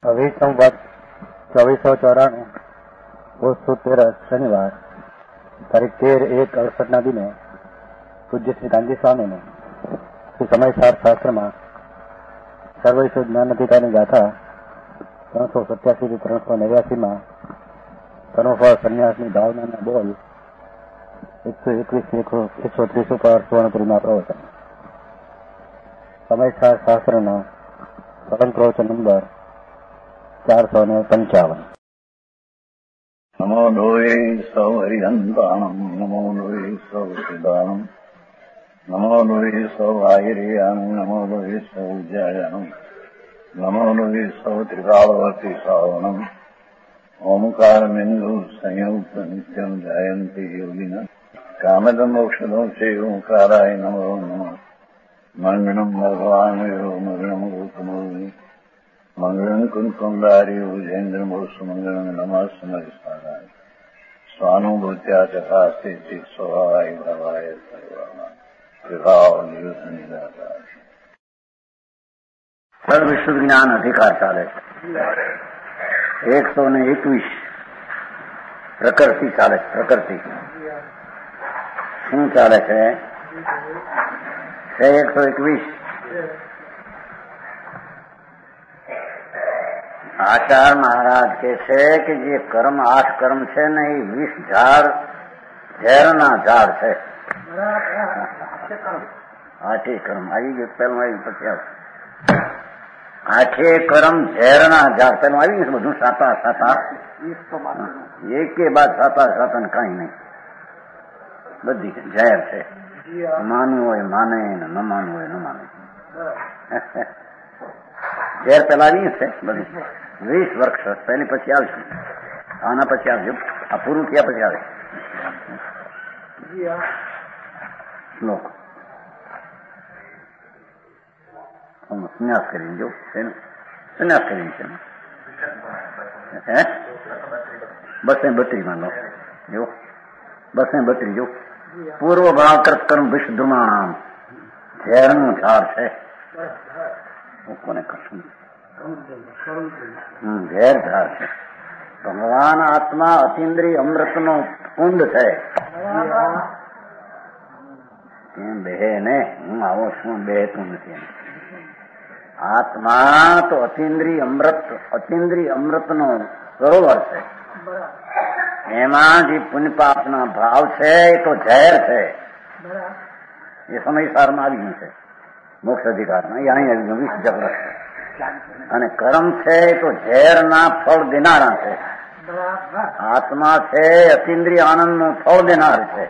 સંવત 2494 પોષ સુદ 13 શનિવાર તારીખ 13/1/68 દિને પૂજ્ય શ્રી કાંજી સ્વામીને શ્રી સમયસાર શાસ્ત્રમાં સર્વૈશ્વ જ્ઞાન અધિકારની ગાથા 387 થી 389 કર્મફળ સંન્યાસની ભાવનાના બોલ 121-130 પર સુવર્ણપુરીના પ્રવચન. સમયસાર શાસ્ત્રના સળંગ પ્રવચન નંબર 455. નમો લોહે સૌ હરિહંતાણમ, નમો લોહે સૌ સિદ્ધાણમ, નમો લોહે સૌ આયર્યાણમ, નમો લોહે સૌ જયાણમ, નમો લોહે સૌ ત્રિકાળવર્તી શ્રાવણમ. ઓમકારમિંદુ સંયુક્ત નિત્યમ જાયંતિ યોગિન કામદ મોક્ષદો છે ઓંકારાય નમો નમઃ. મંગળમ ભગવાન મંગળમ ગૌતમોર્મિ મંગળમ કુંકુંદારી ઉજેન્દ્ર મોક્ષ મંગળમ નમઃ સમયસારાય સ્વાનુભૂત્યા ચકાસ્તે સ્વભાવાય ભવાય સર્વના વિભાવ નિયુત નિરાકાર. સર્વવિશ્વ જ્ઞાન અધિકાર ચાલે છે. 121 પ્રકૃતિ ચાલે છે. પ્રકૃતિ શું ચાલે છે? 121 આચાર્ય મહારાજ કે છે કે જે કર્મ 8 કર્મ છે ને એ 20 ઝાડ ઝેરના ઝાડ છે. 8 કર્મ આવી ગયું. પેલું આવ્યું પછી આવે 8 કર્મ ઝેરના ઝાડ. પેલું આવી ગયું બધું સાતા એકે બાદ સાતા ને કઈ નહીં, બધી ઝેર છે. માનવું હોય માને, ન માનવું હોય ન માને. ઝેર પેલા આવી છે બધી 20 વર્ષ પેલી પછી આવશે. આના પછી આવજો. આ પૂરું થયા પછી આવે શ્લોક. સંન્યાસ કરીને જો સંન્યાસ કરીને છે 232 માં લો જો 232 જો પૂર્વ ભાવ કર્મ વિષધુમાણામ ઝેરનું ઝાડ છે. કોને કશું ઝેર ઝાડ છે. ભગવાન આત્મા અતિન્દ્રિય અમૃતનો કુંડ છે. કેમ બેહે ને? હું આવો છું, બેહતું નથી. આત્મા તો અતિન્દ્રિય અમૃતનો સરોવર છે. એમાં જે પુણ્ય પાપના ભાવ છે એ તો ઝેર છે. એ સમયસારમાં આવી ગયું છે. મોક્ષ અધિકારમાં એ અહીં આવી ગયું 20 જગ્યા. અને કર્મ છે એ તો ઝેરના ફળ દેનારા છે. આત્મા છે અતિન્દ્રિય આનંદનું ફળ દેનાર છે.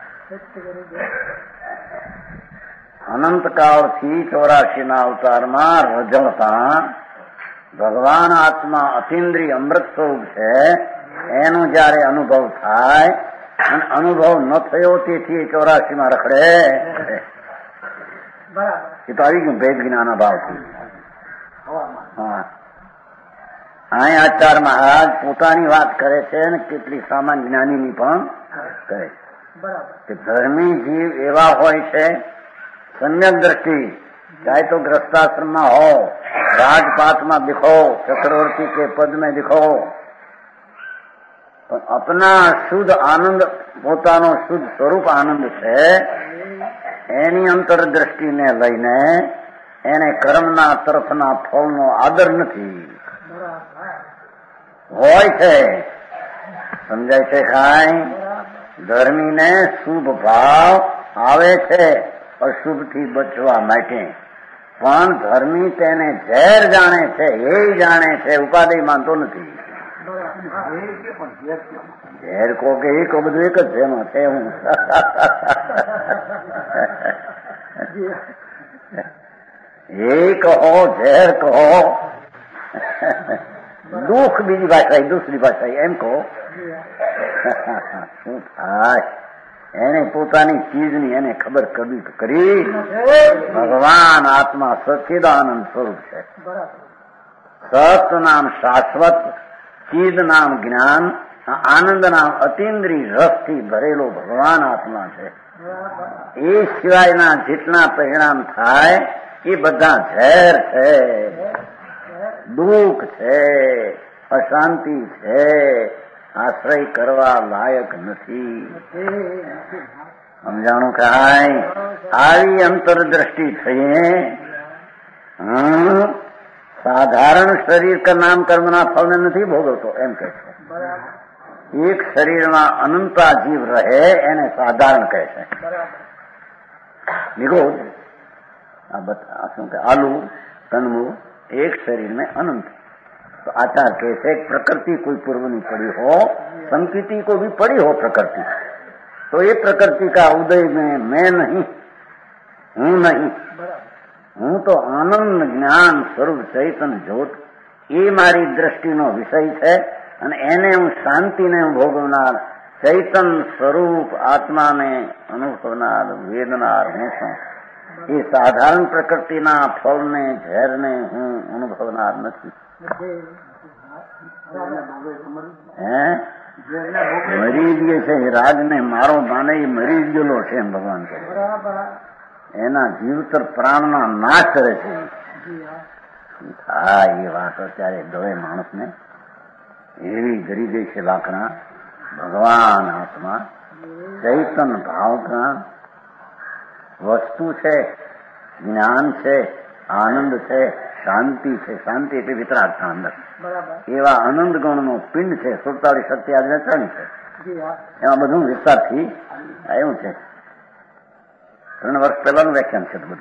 અનંતકાળથી 84 અવતારમાં રજળતા ભગવાન આત્મા અતિન્દ્રિય અમૃત સ્વરૂપ છે. એનો જયારે અનુભવ થાય અને અનુભવ ન થયો તેથી 84 રખડે. એ તો આવી ગયું ભેદ જ્ઞાન ભાવથી. હા, અહીં આચાર્ય મહારાજ પોતાની વાત કરે છે અને કેટલી સામાન્ય જ્ઞાનીની પણ કરે છે કે ધર્મી જીવ એવા હોય છે સમ્યક દ્રષ્ટિ, ચાહે તો ગ્રસ્તાશ્રમમાં હો, રાજપાટમાં દિખો, ચક્રવર્તી કે પદ में दिखो, अपना શુદ્ધ આનંદ પોતાનો શુદ્ધ સ્વરૂપ આનંદ છે. એની અંતરદ્રષ્ટિને લઈને એને કર્મના તરફના ફળનો આદર નથી. હોય છે સમજાય છે કાંઈ? ધર્મીને શુભ ભાવ આવે છે અશુભથી બચવા માટે, પણ ધર્મી તેને ઝેર જાણે છે. એ જાણે છે, ઉપાધિ માનતો નથી. ઝેર કહો કે એ કહો બધું એક જ છે. એમાં છે હું એ કહો ઝેર કહો, દુઃખ બીજી ભાષા, દૂસરી ભાષા એમ કહો. શું થાય? એને પોતાની ચીજની એને ખબર કરવી કરી. ભગવાન આત્મા સચ્ચિદાનંદ સ્વરૂપ છે. સત નામ શાશ્વત, ચિદ નામ જ્ઞાન, આનંદ નામ અતિન્દ્રિય રસથી ભરેલો ભગવાન આત્મા છે. એ સિવાયના જેટલા પરિણામ થાય એ બધા ઝેર છે. દુઃખ છે, અશાંતિ છે, આશ્રય કરવા લાયક નથી. સમજાણું કાંઈ? આવી અંતરદ્રષ્ટિ થઈએ. સાધારણ શરીર का नाम कर्मना फल નથી ભોગવતો એમ કહે છે. એક શરીરમાં અનંતા જીવ રહે એને સાધારણ કહે છે. નિરોધ શું કે આલુ તનમુ एक शरीर में अनंत. तो आचार कैसे प्रकृति कोई पूर्व नहीं पड़ी हो, संकिति को भी पड़ी हो प्रकृति, तो ये प्रकृति का उदय में मैं नहीं, हूं नहीं, हूं तो आनंद ज्ञान स्वरूप चैतन ज्योत એ મારી દ્રષ્ટિનો વિષય છે અને એને હું શાંતિને ભોગવનાર ચૈતન સ્વરૂપ આત્માને અનુભવનાર વેદનાર હું છું. એ સાધારણ પ્રકૃતિના ફળને ઝેરને હું અનુભવનાર નથી. મરી ગયો છે રાજને મારો માને એ મરી ગયેલો છે એમ ભગવાન કહે. એના જીવતર પ્રાણના નાશ કરે છે. હા, એ વાત અત્યારે દવે માણસને એવી ગરી ગઈ છે લાકડા. ભગવાન આત્મા ચૈતન ભાવના વસ્તુ છે, જ્ઞાન છે, આનંદ છે, શાંતિ છે. શાંતિ એટલે વિતરાગતા અંદર. એવા આનંદ ગણનો પિંડ છે. 47 શક્તિ આજે ત્રણ છે. એમાં બધું વિસ્તારથી એવું છે. 3 વર્ષ પહેલાનું વ્યાખ્યાન છે બધું.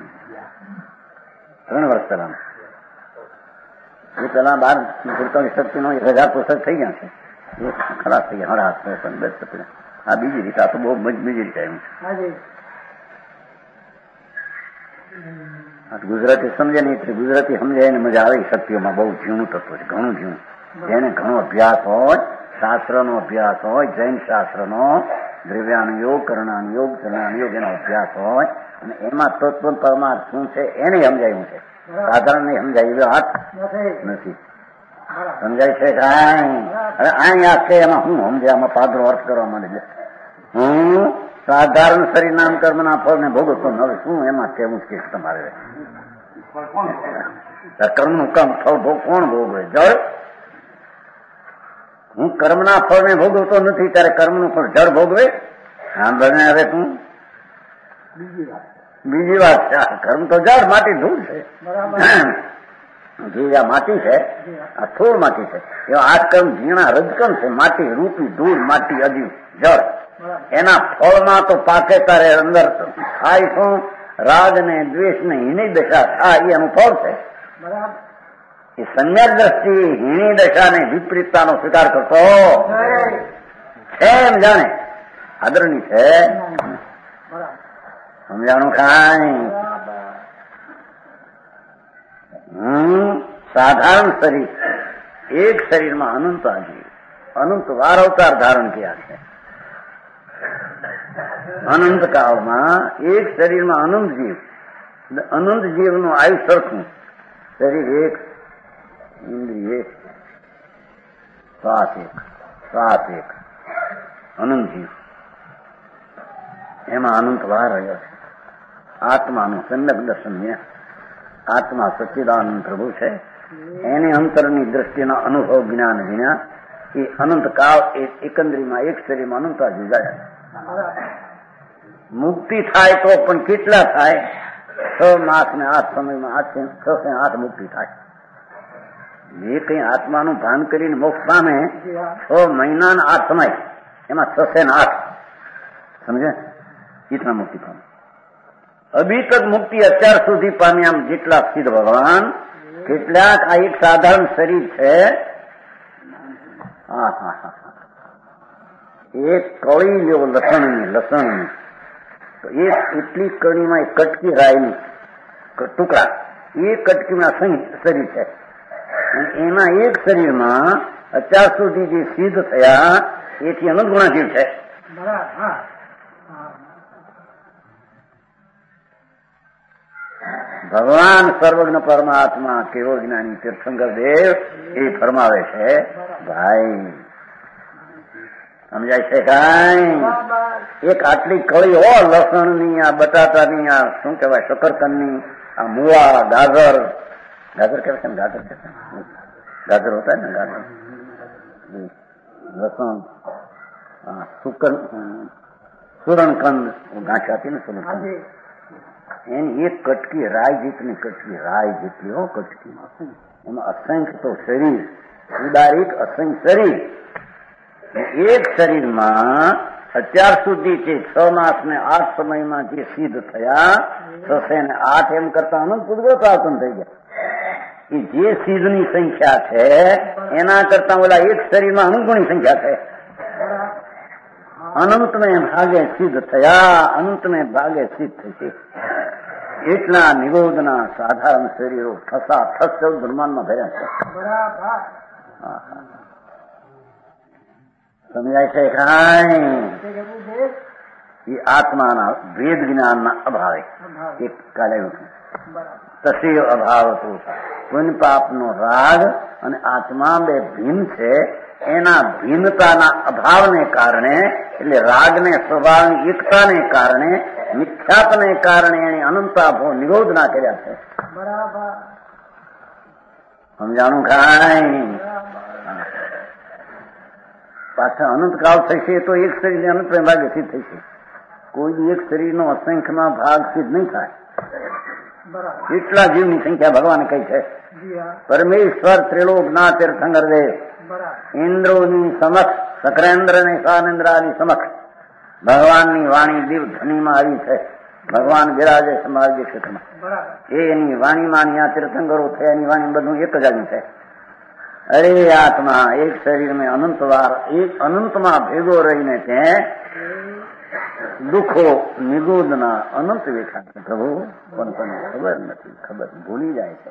3 વર્ષ પહેલાનું. એ પેલા 47 શક્તિનો 1000 પુસ્તક થઈ ગયા છે. એ ખલાસ થઈ ગયા. હળા આ બીજી રીતે. આ તો બહુ બીજી રીતે આવ્યું છે. ગુજરાતી સમજે નહીં એટલે ગુજરાતી સમજાય એને મજા આવે. શક્તિઓમાં બહુ ઝીણું તત્વ છે, ઘણું ઝીણું. જેને ઘણો અભ્યાસ હોય, શાસ્ત્રનો અભ્યાસ હોય, જૈન શાસ્ત્રનો, દ્રવ્યાન યોગ, કરણાન યોગ, ચરણાન યોગ, એનો અભ્યાસ હોય અને એમાં તત્વ પરમાર્થ શું છે એને સમજાયું છે. સાધારણ નહીં સમજાય એવો હાથ નથી. સમજાય છે કાંઈ? હવે અહીંયા છે એમાં હું સમજાય, આમાં પાદરો અર્થ કરવા માંડે છે. હું સાધારણ શરીર નામ કર્મના ફળને ભોગવતો હવે શું એમાં કેવું છે તમારે? કર્મનું કામ ફળ કોણ ભોગવે? જળ. હું કર્મના ફળને ભોગવતો નથી ત્યારે કર્મનું ફળ જળ ભોગવે? હા બને. હવે તું બીજી વાત છે. કર્મ તો જળ, માટી, ધૂળ છે. જે આ માટી છે, આ થોડ માટી છે. એવા આ કર્મ ઝીણા રજકમ છે. માટી રૂપી, ધૂળ, માટી, અજીવ, જળ. એના ફળમાં તો પાકે તારે અંદર થાય શું? રાગ ને દ્વેષ ને હીની દશા થાય એનું ફળ છે. એ સમ્યક દ્રષ્ટિ હીની દશા ને વિપરીતતાનો સ્વીકાર કરતો છે એમ જાણે આદરણી છે. સમજાણું કાંઈ? સાધારણ શરીર, એક શરીરમાં અનંત જીવ, અનંત વાર અવતાર ધારણ કર્યા છે. અનંત કાળમાં એક શરીરમાં અનંત જીવ, અનંત જીવનું આયુ સરખું. શરીર એક, ઇન્દ્રિય એક, શ્વાસ એક, અનંત જીવ. એમાં અનંત વાર રહ્યો છે. આત્માનું સમ્યક દર્શન. આત્મા સચ્ચિદાનંદ પ્રભુ છે. એની અંતરની દ્રષ્ટિના અનુભવ જ્ઞાન વિના એ અનંત કાળ એકંદરીમાં એક શરીરમાં અનંત જીવ જાય. મુક્તિ થાય તો પણ કેટલા થાય? 6 માસ ને 8 સમયમાં 6 થી 8 મુક્તિ થાય. જે કઈ આત્માનું ભાન કરીને મોક્ષ પામે 6 મહિના ને 8 સમય, એમાં 6 ને 8 સમજે ઇતના મુક્તિ પામે. અભી તક મુક્તિ અત્યાર સુધી પામ્યા જેટલા સિદ્ધ ભગવાન, કેટલાક આ એક સાધારણ શરીર છે. એક કળી જેવો લસણની તો એટલી કળીમાં એક કટકી રાયની ટુકડા, એ કટકીમાં શરીર છે. એના એક શરીરમાં અત્યાર સુધી જે સિદ્ધ થયા એથી અનંત ગુણા જીવ છે. ભગવાન સર્વજ્ઞ પરમાત્મા કેવો જ્ઞાની તીર્થંકર દેવ એ ફરમાવે છે. ભાઈ સમજાય છે કાંઈ? એક આટલી કળી હો લસણની, આ બટાટાની, આ શું કહેવાય શકરકંદની, આ મૂળા, ગાજર, गाजर कहते हैं, गाजर कहते हैं, गाजर होता है ना, गाजर, लसन, सुरणकंद, वो गांठ आती है ना सुरणकंद, एक कटकी राय जितनी कटकी, राय जितनी हो कटकी, એમાં અસંખ્ય તો શરીર, ઉદારિક અસંખ્ય શરીર. એક શરીરમાં અત્યાર સુધી જે 6 માસ ને 8 સમયમાં જે સિદ્ધ થયા 6 ને 8 એમ કરતા અનંત પુરુષોત્તમ થઈ ગયા. એ જે સિદ્ધની સંખ્યા છે એના કરતા ઓલા એક શરીરમાં અનુગુણી સંખ્યા છે. અનંતને ભાગે સિદ્ધ થયા, અનંતને ભાગે સિદ્ધ થશે. એટલા નિરોધના સાધારણ શરીરો ઠસા ઠસ બ્રહ્માંડમાં ભર્યા છે. સમજાય છે કાંઈ? એ આત્માના ભેદ જ્ઞાનના અભાવે એક કાલે તસ્ય અભાવ હતો. પુણ્ય પાપનો રાગ અને આત્મા બે ભિન્ન છે. એના ભિન્નતાના અભાવને કારણે, એટલે રાગને સ્વભાવની એકતાને કારણે, મિથ્યાત્વને કારણે એને અનંતાભો નિરોધના કર્યા છે. સમજાણું કાંઈ? પાછા અનંતકાળ થશે તો એક શરીર અનંત ભાગે સિદ્ધ થશે. કોઈ એક શરીરનો અસંખ્યમાં ભાગ સિદ્ધ નહીં થાય. એટલા જીવની સંખ્યા ભગવાન કઈ છે. પરમેશ્વર ત્રિલોકના તીર્થંકર દેવ ઇન્દ્રોની સમક્ષ, સકરેન્દ્ર અને સાનેન્દ્રાની સમક્ષ ભગવાનની વાણી દિવ ધ્વનિમાં આવી છે. ભગવાન બિરાજે સમાજ ક્ષેત્રમાં. એની વાણીમાં ત્યાં તીર્થંકરો થયા, એની વાણી બધું એક જ આવ્યું છે. અરે આત્મા એક શરીર મેં અનંતવાર એક અનંતમાં ભેગો રહીને તે દુઃખો નિગોદના અનંત વેઠા છે. પ્રભુ પણ તને ખબર નથી, ખબર ભૂલી જાય છે.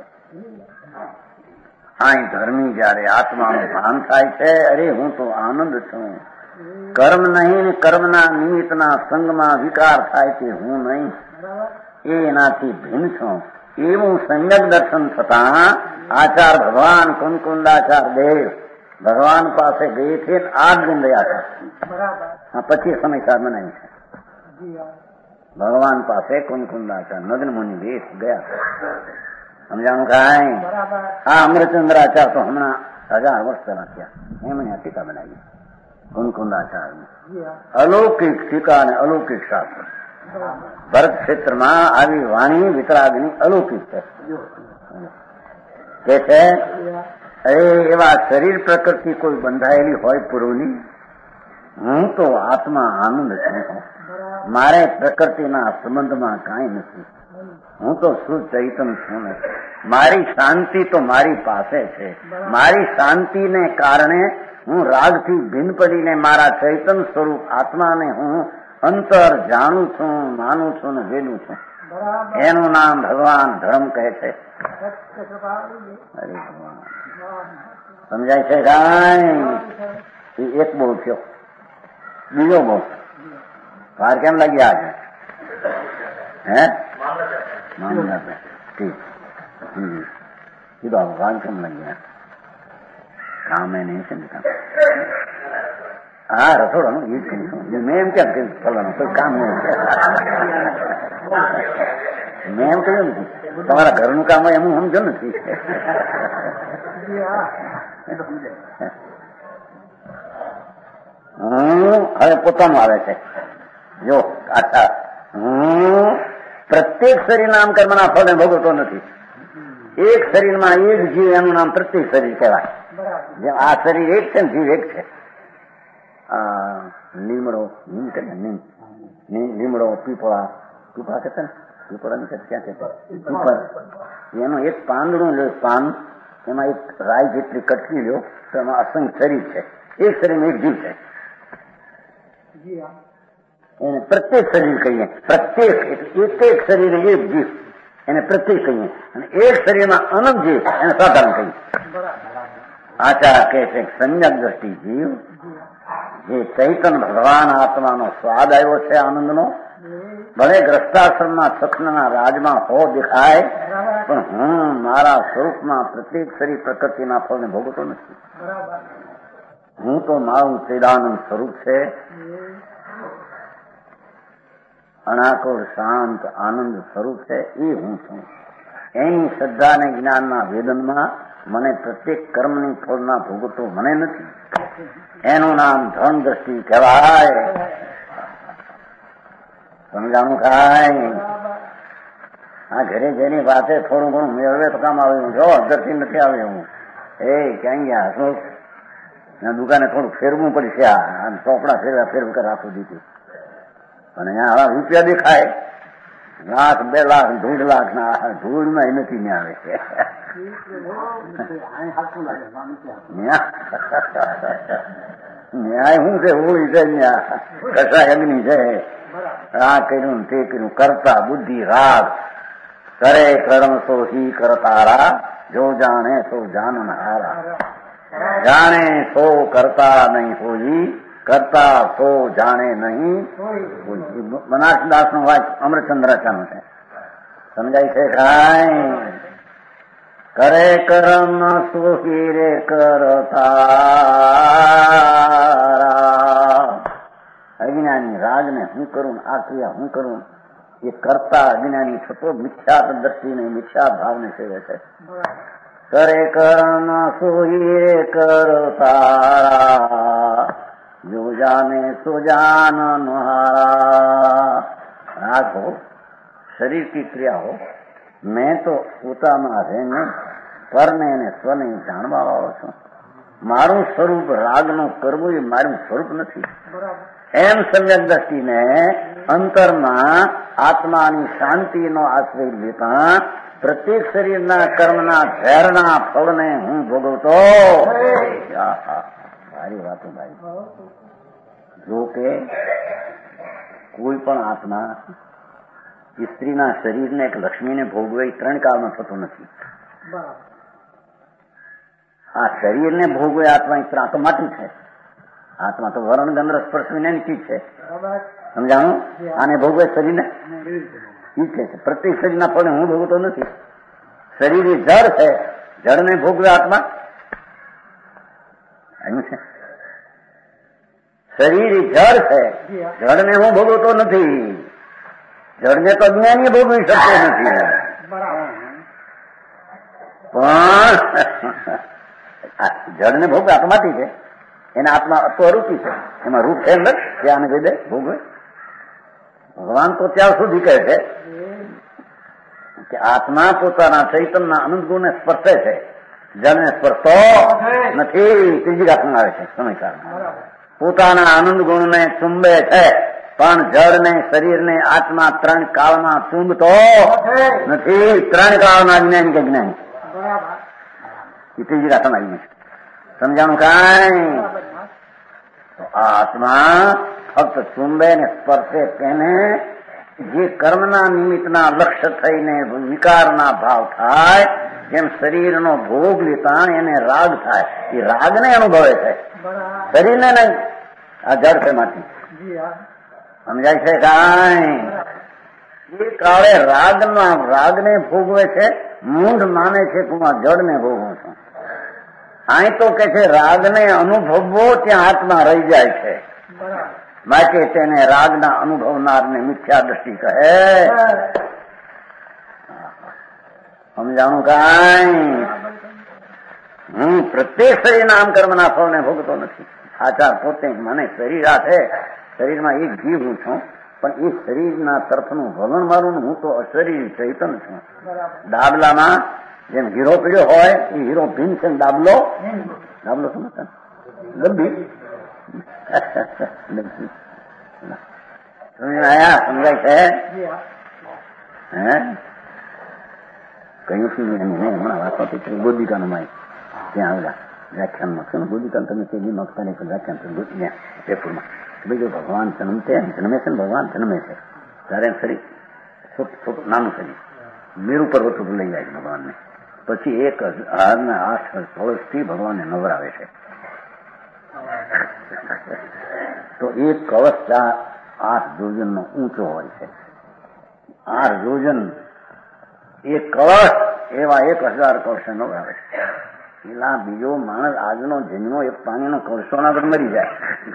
અહીં ધર્મી જયારે આત્માનું ભાન થાય છે, અરે હું તો આનંદ છું. કર્મ નહીં ને કર્મના નિમિત્તના સંગમાં વિકાર થાય કે હું નહીં, એ એનાથી ભિન્ન છું. એવું સંયમ દર્શન થતા આચાર ભગવાન કુંકુંદાચાર દેવ ભગવાન પાસે ગઈ છે. 8 દિન રહ્યા છે. પછી સમયસાર મનાવી છે. ભગવાન પાસે કુંકુંદાચાર નગ્ન મુનિ દેશ ગયા. સમજાણું કાંઈ? આ અમૃતચંદ્રાચાર તો હમણાં 1000 વર્ષ પહેલા થયા. એમણે આ ટીકા બનાવી કુંકુંદાચાર. અલૌકિક ટીકા અને અલૌકિક શાસ્ત્ર. ભરત ક્ષેત્રમાં આવી વાણી વિતરાગની અલૌકિક છે. કે છે અરે એવા શરીર પ્રકૃતિ કોઈ બંધાયેલી હોય પૂર્વની, હું તો આત્મા આનંદ છું. મારે પ્રકૃતિના સંબંધમાં કાંઈ નથી. હું તો શુદ્ધ ચૈતન્ય છું ને. મારી શાંતિ તો મારી પાસે છે. મારી શાંતિને કારણે હું રાગથી ભિન્ન પડીને મારા ચૈતન્ય સ્વરૂપ આત્માને હું અંતર જાણું છું, માનું છું ને વેલું છું. એનું નામ ભગવાન ધર્મ કહે છે. સમજાય છે કાંઈ? એક બહુ થયો, બીજો બહુ વાર કેમ લાગ્યા આજે? હે મામલા ઠીક કીધું વાર કેમ લાગ્યા? કામ એ નહીં છે ને કામ. હા રસોડાનું એ જ કહીશું. મેં એમ કેમ કહ્યું ફલાનું કોઈ કામ નહીં. મેં એમ કહ્યું નથી. તમારા ઘરનું કામ હોય એમ હું સમજો નથી. હવે પોતાનું આવે છે. જો આછા હું પ્રત્યેક શરીર નામ કર્મના ફળને ભોગવતો નથી. એક શરીરમાં એક જીવ, એનું નામ પ્રત્યેક શરીર કહેવાય. જેમ આ શરીર એક છે ને જીવ એક છે. લીમડો નીમ કે લીમડો પીપળા કહેતા ને, પીપળા ની ક્યાં કહેતા પીપળ, એનું એક પાંદડું લો, પાન એમાં એક રાય જેટલી કટકી લો તો એમાં અસંખ્ય શરીર છે. એક શરીરમાં એક જીવ છે. એને પ્રત્યેક શરીર કહીએ. પ્રત્યેક એટલે એક શરીર એક જીવ, એને પ્રત્યેક કહીએ. અને એક શરીરમાં અનંત જીવ એને સાધારણ કહીએ. આચાર કહે છે સંયક દ્રષ્ટિ જીવ જે ચૈતન્ય ભગવાન આત્માનો સ્વાદ આવ્યો છે આનંદનો, ભલે ગ્રસ્તાશ્રમમાં સખના રાજમાં હો દેખાય, પણ હું મારા સ્વરૂપમાં પ્રત્યેક શરીર પ્રકૃતિના ફળને ભોગવતો નથી. હું તો મારું ચેદાનંદ સ્વરૂપ છે. અનાકોર શાંત આનંદ સ્વરૂપ છે. એ હું છું. એની શ્રદ્ધા અને જ્ઞાનના વેદનમાં મને પ્રત્યેક કર્મની ફળના ભોગવતો મને નથી. એનું નામ ધન દ્રષ્ટિ કહેવાય. સમજાણું ખાય. આ ઘરે જેની વાતે થોડું ઘણું મેળવે તો કામ આવે. જો અંદરથી નથી આવે હું એ ક્યાં ગયા શું દુકાને થોડું ફેરવું પડશે. આ ચોપડા ફેરવું કરે રાખવું દીધું. અને અહીંયા રૂપિયા દેખાય 1,00,000, 2 લાખ, 1.5 લાખ ના ધૂળમાં નથી ને આવે છે. ન્યાય શું છે? હોળી છે ત્યાં કશા અગ્નિ છે. આ કર્યું તે કર્યું કરતા બુદ્ધિ રાગ કરે કર્મ સો હી કરતારા જો જાણે સો જાનન હારા. જાણે સો કરતા નહીં હોઈ કરતા સો જાણે નહીં. બનાસદાસ નો વાંચ અમરચંદ્રાચાર્ય છે. સમજાય છે કાંઈ? કરે કર્મ સુખી રે કરતા. અજ્ઞાની રાગને હું કરું, આ ક્રિયા હું કરું એ કરતા અજ્ઞાની થતો મિથ્યા દ્રષ્ટિને મિથ્યા ભાવને સેવે છે. કરે કર્મ સુખી રે કરતા જો જાને સો જાન હારા. રાગ હો, શરીર की क्रिया हो, मैं तो પોતામાં રહીને પરને અને સ્વને જાણવા વાળો છું. મારું સ્વરૂપ રાગનું કરવું એ મારું સ્વરૂપ નથી. એમ સમ્યક દ્રષ્ટિને અંતરમાં આત્માની શાંતિનો આશ્રય લેતા પ્રત્યેક શરીરના કર્મના ઝેરના ફળને હું ભોગવતો. સારી વાતો ભાઈ. જો કે કોઈ પણ આત્મા સ્ત્રીના શરીરને એક લક્ષ્મીને ભોગવે 3 કાળમાં થતો નથી. આ શરીરને ભોગવે આત્મા આ તો માટી છે. આત્મા તો વરણ ગંધ સ્પર્શ વિનાની ચીજ છે. સમજાણું? આને ભોગવે શરીરને ઈ છે. પ્રત્યેક શરીરના ફળને હું ભોગવતો નથી. શરીર એ જળ છે, જળને ભોગવે આત્મા એમ છે. શરીર એ જળ છે, જળને હું ભોગવતો નથી. જળને તો જ્ઞાની ભોગવી શકતો નથી. પણ જળને ભોગવે આત્માથી છે. એના આત્મા અસ્વરૂપી છે. એમાં રૂપ છે અંદર જે આને વેદે ભોગવે. ભગવાન તો ત્યાં સુધી કહે છે કે આત્મા પોતાના ચૈતનના અનંત ગુણને સ્પર્શે છે, જળને સ્પર્શતો નથી. ત્રીજી ગાથામાં આવે છે સમયકાર. પોતાના આનંદ ગુણને ચુંબે છે પણ જળને શરીરને આત્મા 3 કાળમાં ચુંબતો નથી. 3 કાળના જ્ઞાની કે જ્ઞાની એ ત્રીજી ગાથામાં આવી છે. સમજાણું કાંઈ? આત્મા ફક્ત ચુંબે ને સ્પર્શે તેને જે કર્મના નિમિત્તના લક્ષ્ય થઈને વિકારના ભાવ થાય, જેમ શરીરનો ભોગ લેતા એને રાગ થાય, એ રાગને અનુભવે છે, શરીરને નહીં. આ જળ છે માટી. સમજાય છે કાંઈ? એ કાળે રાગને ભોગવે છે. મૂંઢ માને છે કે હું જળને ભોગવું છું. અહીં તો કે છે રાગને અનુભવવો ત્યાં આત્મા રહી જાય છે. માટે તેને રાગના અનુભવનારને મિથ્યા દ્રષ્ટિ કહે. સમજાણું કાંઈ? હું પ્રત્યેક શરીરના આમ કર્મના ફળને ભોગતો નથી. આચાર પોતે મને શરીર આ છે, શરીરમાં એક જીવ હું છું, પણ એ શરીરના તરફનું વલણ મારું, હું તો અશરીર ચૈતન છું. ડાબલામાં જેમ હીરો પીડ્યો હોય એ હીરો ભીન છે, ડાબલો સમજતા ગબ્બી સમજાયા? સમજાય છે? હે કહ્યું છું હમણાં વાત હતી ગોદિકાનો માય ત્યાં આવેલા વ્યાખ્યાનમાં છે ને. ગોદિકા તમે તે નોખતા વ્યાખ્યાન છે જયપુરમાં. બીજું ભગવાન જન્મે છે ને ભગવાન જન્મે છે ત્યારે શરીર નાનું શરીર મેરુ પર્વત ઉપર લઈ જાય છે ભગવાનને. પછી 1,008 કળશથી ભગવાનને નવરાવે છે. તો એક કળશ 8 યોજનનો ઊંચો હોય છે. 8 યોજન એક કળશ એવા 1,000 કળશ નવરાવે છે. પેલા બીજો માણસ આજનો જન્મો એક પાણીનો કળશોના પર મરી જાય.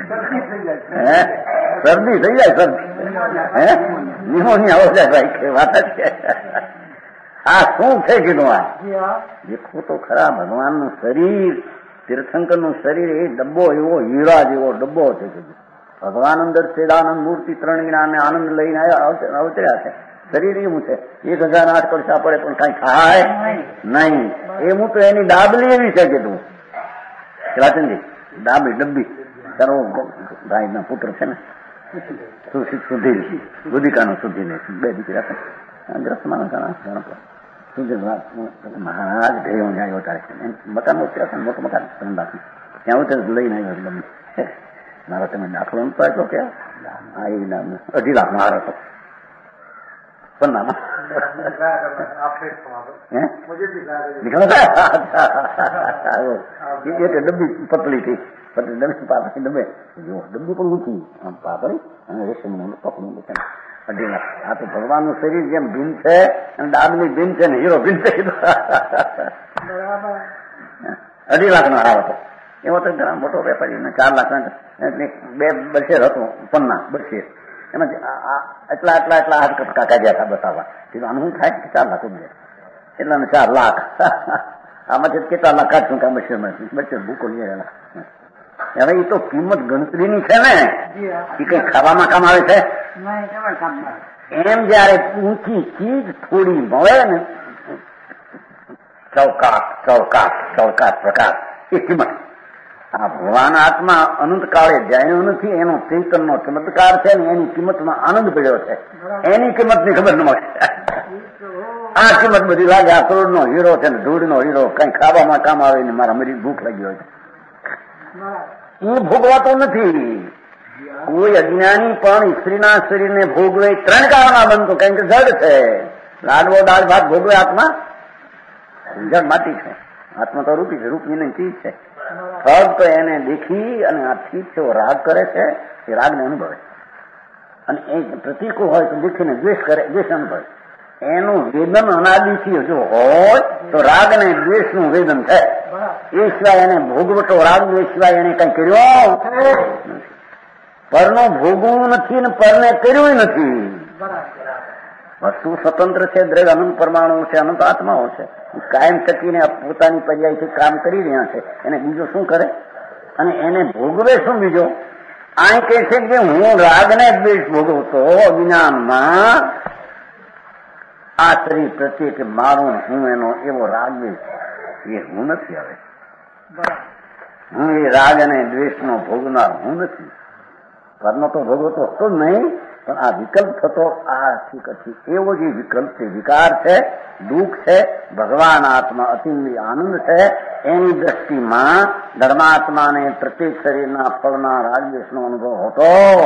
શરદી થઈ જાય. શરદી નિમોનિયા હો જાય ભાઈ. કે વાત છે. આ શું છે કીધું? આ દેખો તો ખરા, ભગવાનનું શરીર, તીર્થંકરનું શરીર એ ડબ્બો એવો હીરા જેવો ડબ્બો છે. ભગવાન અંદર ચેદાનંદ મૂર્તિ 3 જ્ઞાન આનંદ લઈને અવતર્યા છે. શરીર એવું છે 1008 કળશા પડે પણ કઈ થાય નહીં. એવું તો એની ડાબલી એવી છે કીધું. રાજનજી ડાબી ડબ્બી સર્વ ભાઈ ના પુત્ર છે ને, સુધીર બુદ્ધિકાનો સુધીર ને 2 દીકરા છે. મહારાજ ગયો જાય તારે મકાન મોટું મકાન ત્યાં ઉતરે લઈને આવ્યો. મારો તમે દાખલો નતો આપ્યો કે 2.5 લાખ મારો હતો પન્નામાં. ડબ્બી પતલી થઈ, ડબ્બી પાપડી ડબ્બે જો ડબ્બી પણ ઊંચી પાપડી અને રેશમ પકડું 2.5 લાખ. આ તો ભગવાનનું શરીર જેમ ભીન છે અને ડાબની ભીન છે ને હીરો ભીન છે. 2.5 લાખનો હાર હતો. એવો તો ઘણા મોટો વેપારી 4 લાખ એટલે 2 બરશેર હતું પન્ના બરશેર. એમાં એટલા હાથ કટકા કાઢ્યા હતા બતાવવા. કીધું આનું શું થાય? 4 લાખ રૂપિયા એટલા 4 લાખ. આમાંથી કેટલા લાખ કાઢશું કે બરશેર ભૂકો લઈ. હવે એ તો કિંમત ગણતરીની છે ને, એ કઈ ખાવામાં કામ આવે છે? એમ જયારે ઊંચી ચીજ થોડી મળે ને, ચૌકાત પ્રકાશ એ કિંમત. આ ભગવાન આત્મા અનંત કાળે જાણ્યો નથી, એનો ચૈતનનો ચમત્કાર છે ને એની કિંમતમાં આનંદ પડ્યો છે. એની કિંમતની ખબર ન મળે. આ કિંમત બધી લાગે આ કરોડનો હીરો છે ને ધૂળનો હીરો કઈ ખાવામાં કામ આવે ને મારા મરી ભૂખ લાગી હોય. એ ભોગવાતો નથી. કોઈ અજ્ઞાની પણ સ્ત્રીના શરીરને ભોગવે 3 કારણમાં બનતો. કારણ કે જડ છે. લાડવો દાળ ભાત ભોગવે આત્મા જડ માટી છે. આત્મા તો રૂપી છે, રૂપની ચીજ છે. ફક્ત એને દેખી અને આ ઠીક છે રાગ કરે છે, એ રાગને અનુભવે. અને એ પ્રતિકૂળ હોય તો દેખીને દ્વેષ કરે, દ્વેષ અનુભવે. એનું વેદન અનાદિથી જો હોય તો રાગ અને દ્વેષનું વેદન છે. એ સિવાય એને ભોગવટો રાગ દ્વેષ સિવાય એને કઈ કર્યો પરનું ભોગવું નથી ને પરને કર્યું નથી. વસ્તુ સ્વતંત્ર છે, દ્રવ્ય અનંત પરમાણુ છે, અનંત આત્માઓ છે. કાયમ ટકીને પોતાની પર્યાયથી કામ કરી રહ્યા છે. એને બીજો શું કરે અને એને ભોગવે શું બીજો? આ કહે છે કે હું રાગને દ્વેષ ભોગવતો જ્ઞાનમાં આ શરીર પ્રત્યે કે મારું હું એનો એવો રાગ દ્વેષ એ હું નથી. હવે હું એ રાગ અને દ્વેષનો ભોગનાર હું નથી. પરનો તો ભોગવતો હતો જ નહીં, પણ આ વિકલ્પ થતો આ હકીકતથી એવો જે વિકલ્પ છે, વિકાર છે, દુઃખ છે. ભગવાન આત્મા અતિન્દ્રિય આનંદ છે. એની દ્રષ્ટિમાં ધર્માત્માને પ્રત્યેક શરીરના ફળના રાગદ્વેષનો અનુભવ હોતો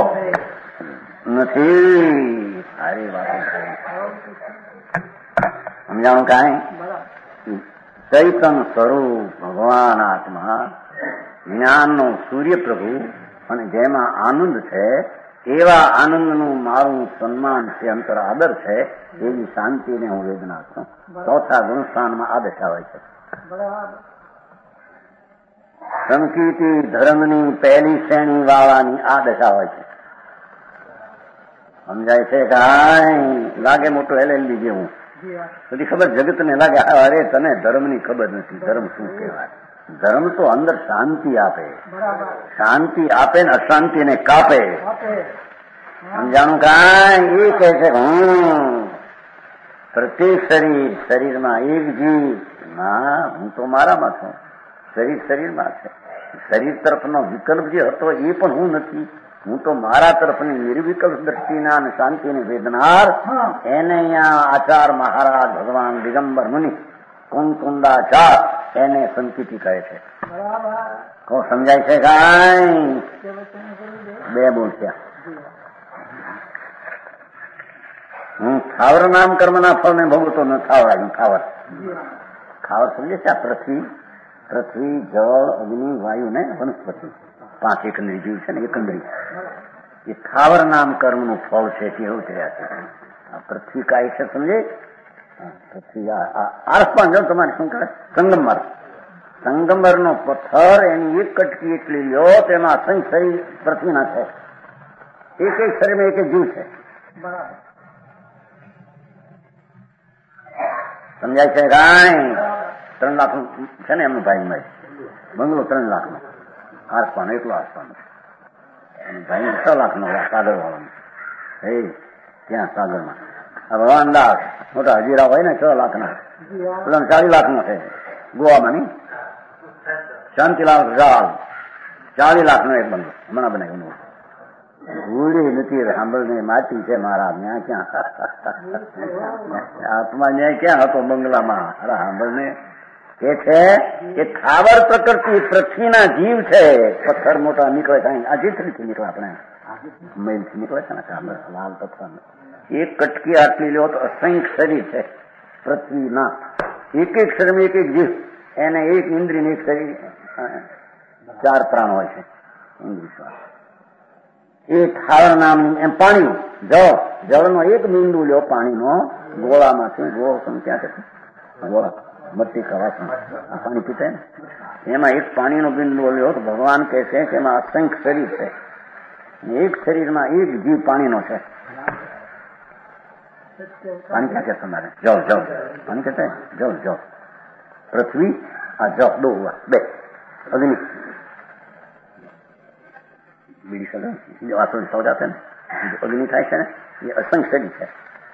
નથી. સારી વાત સમજાણું કાંઈ? ચૈતન સ્વરૂપ ભગવાન આત્મા જ્ઞાનનો સૂર્ય પ્રભુ અને જેમાં આનંદ છે એવા આનંદનું મારું સન્માન છે, અંતર આદર છે. એવી શાંતિને હું વેદના છું. 4થા ગુણસ્થાનમાં આ દશા હોય છે. સંકીર્તિ ધર્મની પહેલી શ્રેણી વાળાની આ દશા હોય છે. સમજાય છે? કાંઈ લાગે મોટું LLB જેવું બધી ખબર જગતને લાગે અરે તને ધર્મની ખબર નથી. ધર્મ શું કહેવાય? ધર્મ તો અંદર શાંતિ આપે, શાંતિ આપે ને અશાંતિને કાપે. સમજાણું કાંઈ? એ કહે છે હું પ્રત્યેક શરીરમાં એક જીવ. ના, હું તો મારામાં છું. શરીરમાં છે. શરીર તરફનો વિકલ્પ જે હતો એ પણ હું નથી. હું તો મારા તરફની નિર્વિકલ્પ દ્રષ્ટિના અને શાંતિને વેદનાર. એને અહીંયા આચાર મહારાજ ભગવાન દિગંબર મુનિ કુંડાચાર એને સંકિતિ કહે છે. સમજાય છે કાંઈ? 2 બોલ્યા. હું ખાવર નામ કર્મના ફળને ભોગવતો ન ખાવડાયું. ખાવર સમજે છે? આ પૃથ્વી જળ અગ્નિ વાયુ ને વનસ્પતિ 5 એકંદરી જીવ છે ને. એકંદરી એ ખાવર નામ કર્મનું ફળ છે તે એવું થયા છે. આ પૃથ્વી કાય છે સમજે? પૃથ્વી આરસમાં જો તમારે શું કરે સંગમર નો પથ્થર એની એક કટકી એટલી લ્યો તેમાં અસંખ્ય શરીર પૃથ્વીના છે. એક શરીરમાં એક જીવ છે. સમજાય છે કાંઈ? 3 લાખ છે ને એમનું ભાઈ બંગલો 3 લાખનો, આસપાનો, એકલો આસપાનો. ભાઈ 6 લાખનો સાગર વાળાનો. ત્યાં સાગરમાં ભગવાન દાસ મોટા હજીરા હોય ને 6 લાખના, 40 લાખનો છે ગોવામાં. નહીં શાંતિલાલ ઝાલ 40 લાખનો એક બંગલો હમણાં બનાવ્યો. ભૂલી નથી સાંભળને માટી છે મારા. ત્યાં ક્યાં આત્મા ન્યાય ક્યાં હતો બંગલામાં? અરે સાંભળને કે છે કે થાવર પ્રકૃતિ પૃથ્વીના જીવ છે. પથ્થર મોટા નીકળે છે, આ જીથડીથી નીકળે, આપણે મેલથી નીકળે છે ને કાબર લાલ પથ્થર. એક કટકી આટલી લો તો અસંખ્ય શરીર છે પૃથ્વીના. એક શરીરમાં એક જીવ, એને એક ઇન્દ્રિય, એક શરીર, 4 પ્રાણ હોય છે ઇન્દ્રિય. એ થાવર નામ એમ પાણી જળનો એક બિંદુ લ્યો પાણીનો ગોળામાંથી. ગોળ ક્યાં છે? ગોળા મટ્ટી કવા પાણી પીતે ને, એમાં એક પાણીનો બિંદુ લ્યો તો ભગવાન કહે છે કે એમાં અસંખ્ય શરીર છે. એક શરીરમાં એક જીવ પાણીનો છે. પાણી ક્યાં છે તમારે? જળ પાણી કહેते हैं જળ. પૃથ્વી આ જળ 2 અગ્નિ બીડી સગા વાસણ સૌદા છે ને, અગ્નિ થાય છે ને, એ અસંખ્ય શરીર છે.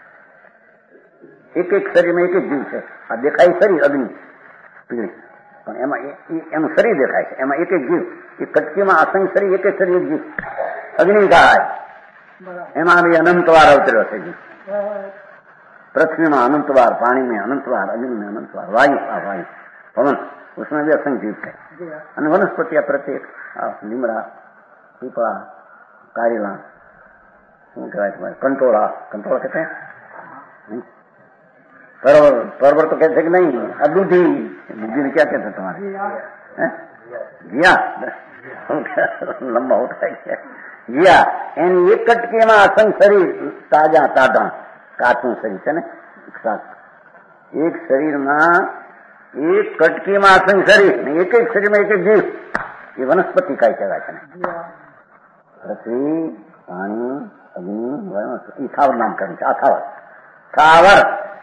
એક શરીરમાં એક જીવ છે. આ દેખાય શરીર અગ્નિ પીળી, પણ એમાં એનું શરીર દેખાય છે, એમાં એક જીવ. એ કટકીમાં અસંખ્ય શરીર, એક શરીર, એક જીવ અગ્નિ થાય. એમાં અનંતવાર અવતર્યો છે જીવ. પૃથ્વીમાં અનંતવાર, પાણીમાં અનંતવાર, અગ્નિમાં અનંતવાર, વાયુ પવન उसमें भी असंख्य जीव है. અને વનસ્પતિ આ પ્રત્યેક લીમડા, પીપળા, કારેલા, શું કહેવાય તમારે, કંટોળા કહેते हैं. परवर तो कहते कि नहीं, अब दूधी ने क्या कहते हैं तुम्हारे? जिया लंबा होता है क्या? जिया એની એક કટકીમાં અસંખ્ય શરીર, તાજા કાચું શરીર છે ને. એક શરીરમાં એક કટકીમાં અસંખ્ય શરીર, એક શરીરમાં એક જીવ. એ વનસ્પતિ કાંઈ કહેવાય છે ને. પૃથ્વી, પાણી, અગ્નિ, એ થાવર નામકરણ છે. આ થાવર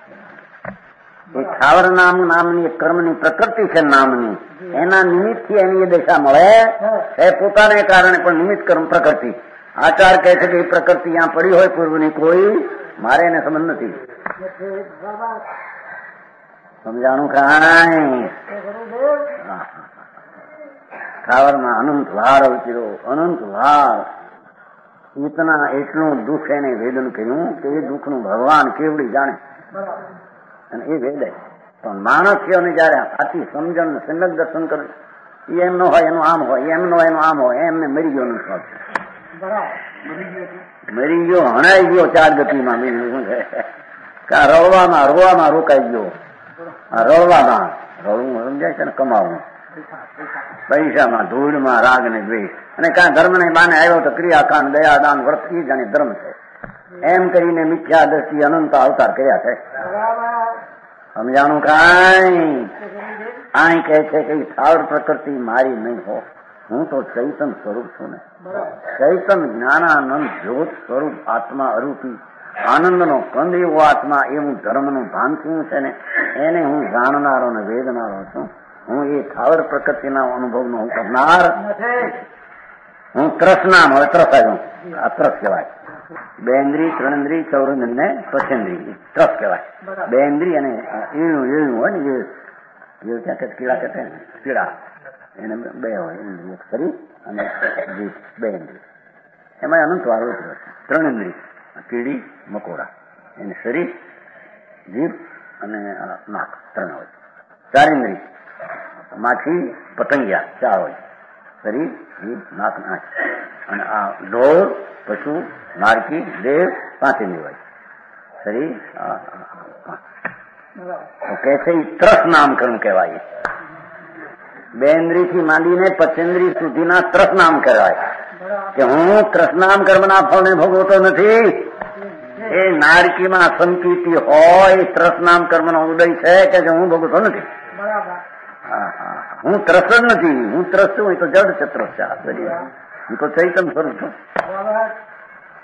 એ થાવર નામની એક કર્મની પ્રકૃતિ છે નામની. એના નિમિત્તથી એની એ દશા મળે છે. પોતાને કારણે પણ નિમિત્ત કર્મ પ્રકૃતિ. આચાર કહે છે કે એ પ્રકૃતિ ત્યાં પડી હોય પૂર્વની, કોઈ મારે એને સંબંધ નથી. સમજાણું કાંઈ? થાવરમાં અનંત વાર અવતર્યો, અનંત વાર. એટલું દુઃખ એને વેદન કર્યું કે એ દુઃખનું ભગવાન કેવડી જાણે. અને એ વેદે પણ માણસોને જયારે સાચી સમજણ સમ્યક દર્શન કરે, એ એમ ન હોય એનું આમ હોય, એમ ન હોય એનું આમ હોય, એમને મરી ગયો નથી. મરી ગયો, હણાઈ ગયો 4 ગતિમાં. બીજું શું છે? રળવામાં રોકાઈ ગયો. રળવું સમજાય છે ને, કમાવું પૈસામાં, ધૂળમાં, રાગ ને દ્વેષ. અને કાં ધર્મ ને બાને આવ્યો તો ક્રિયાકાંડ, દયાદાન, વ્રત, એ જાણે ધર્મ છે. એમ કરીને મિથ્યા દ્રષ્ટિ અનંત અવતાર કર્યા છે. સમજાણું કાંઈ? અહીં કહે છે કે થાવર પ્રકૃતિ મારી નહીં હો, હું તો ચૈતન સ્વરૂપ છું ને. ચૈતન જ્ઞાનાનંદ જ્યોત સ્વરૂપ આત્મા અરૂપી આનંદનો કંદ એવો આત્મા, એ હું ધર્મનું ભાન થયું છે ને, એને હું જાણનારો ને વેદનારો છું. હું એ થાવર પ્રકૃતિના અનુભવનો હું કરનાર. હું ત્રસનામ, હવે ત્રસ આવ્યું, આ ત્રસ કહેવાય. 2 ઇન્દ્રિય, 3 ઇન્દ્રિય, 4 ઇન્દ્રિય ને 5 ઇન્દ્રિય, ત્રસ કહેવાય. 2 ઇન્દ્રિય અને એળું હોય ને, જે ક્યાં કીડા કહેते हैं, કીડા, એને 2 હોય ઇન્દ્રિય, શરીર અને જીભ, 2 ઇન્દ્રિય. એમાં અનંત વાર છે. 3 ઇન્દ્રિય, કીડી, મકોડા, એને શરીર, જીભ અને નાક 3 હોય. 4 ઇન્દ્રિય, માખી, પતંગિયા 4 હોય. શરીર, જીભ, નાક, આંખ. અને આ ઢોર, પશુ, માર્કી, દેવ 5 ઇન્દ્રિય હોય. શરીર કે છે ત્રસ નામકરણ કહેવાય. 2 ઇન્દ્રિયથી માંડીને 5 ઇન્દ્રિય સુધીના ત્રસ નામ કહેવાય. કે હું ત્રસનામ કર્મના ફળને ભોગવતો નથી. એ નારકીમાં સંકિતિ હોય, ત્રસનામ કર્મનો ઉદય છે કે હું ભોગવતો નથી. હું ત્રસ જ નથી. હું ત્રસ છું, એ તો જડ છે. ત્રસ છે, હું તો ચૈતન સ્વરૂપ છું.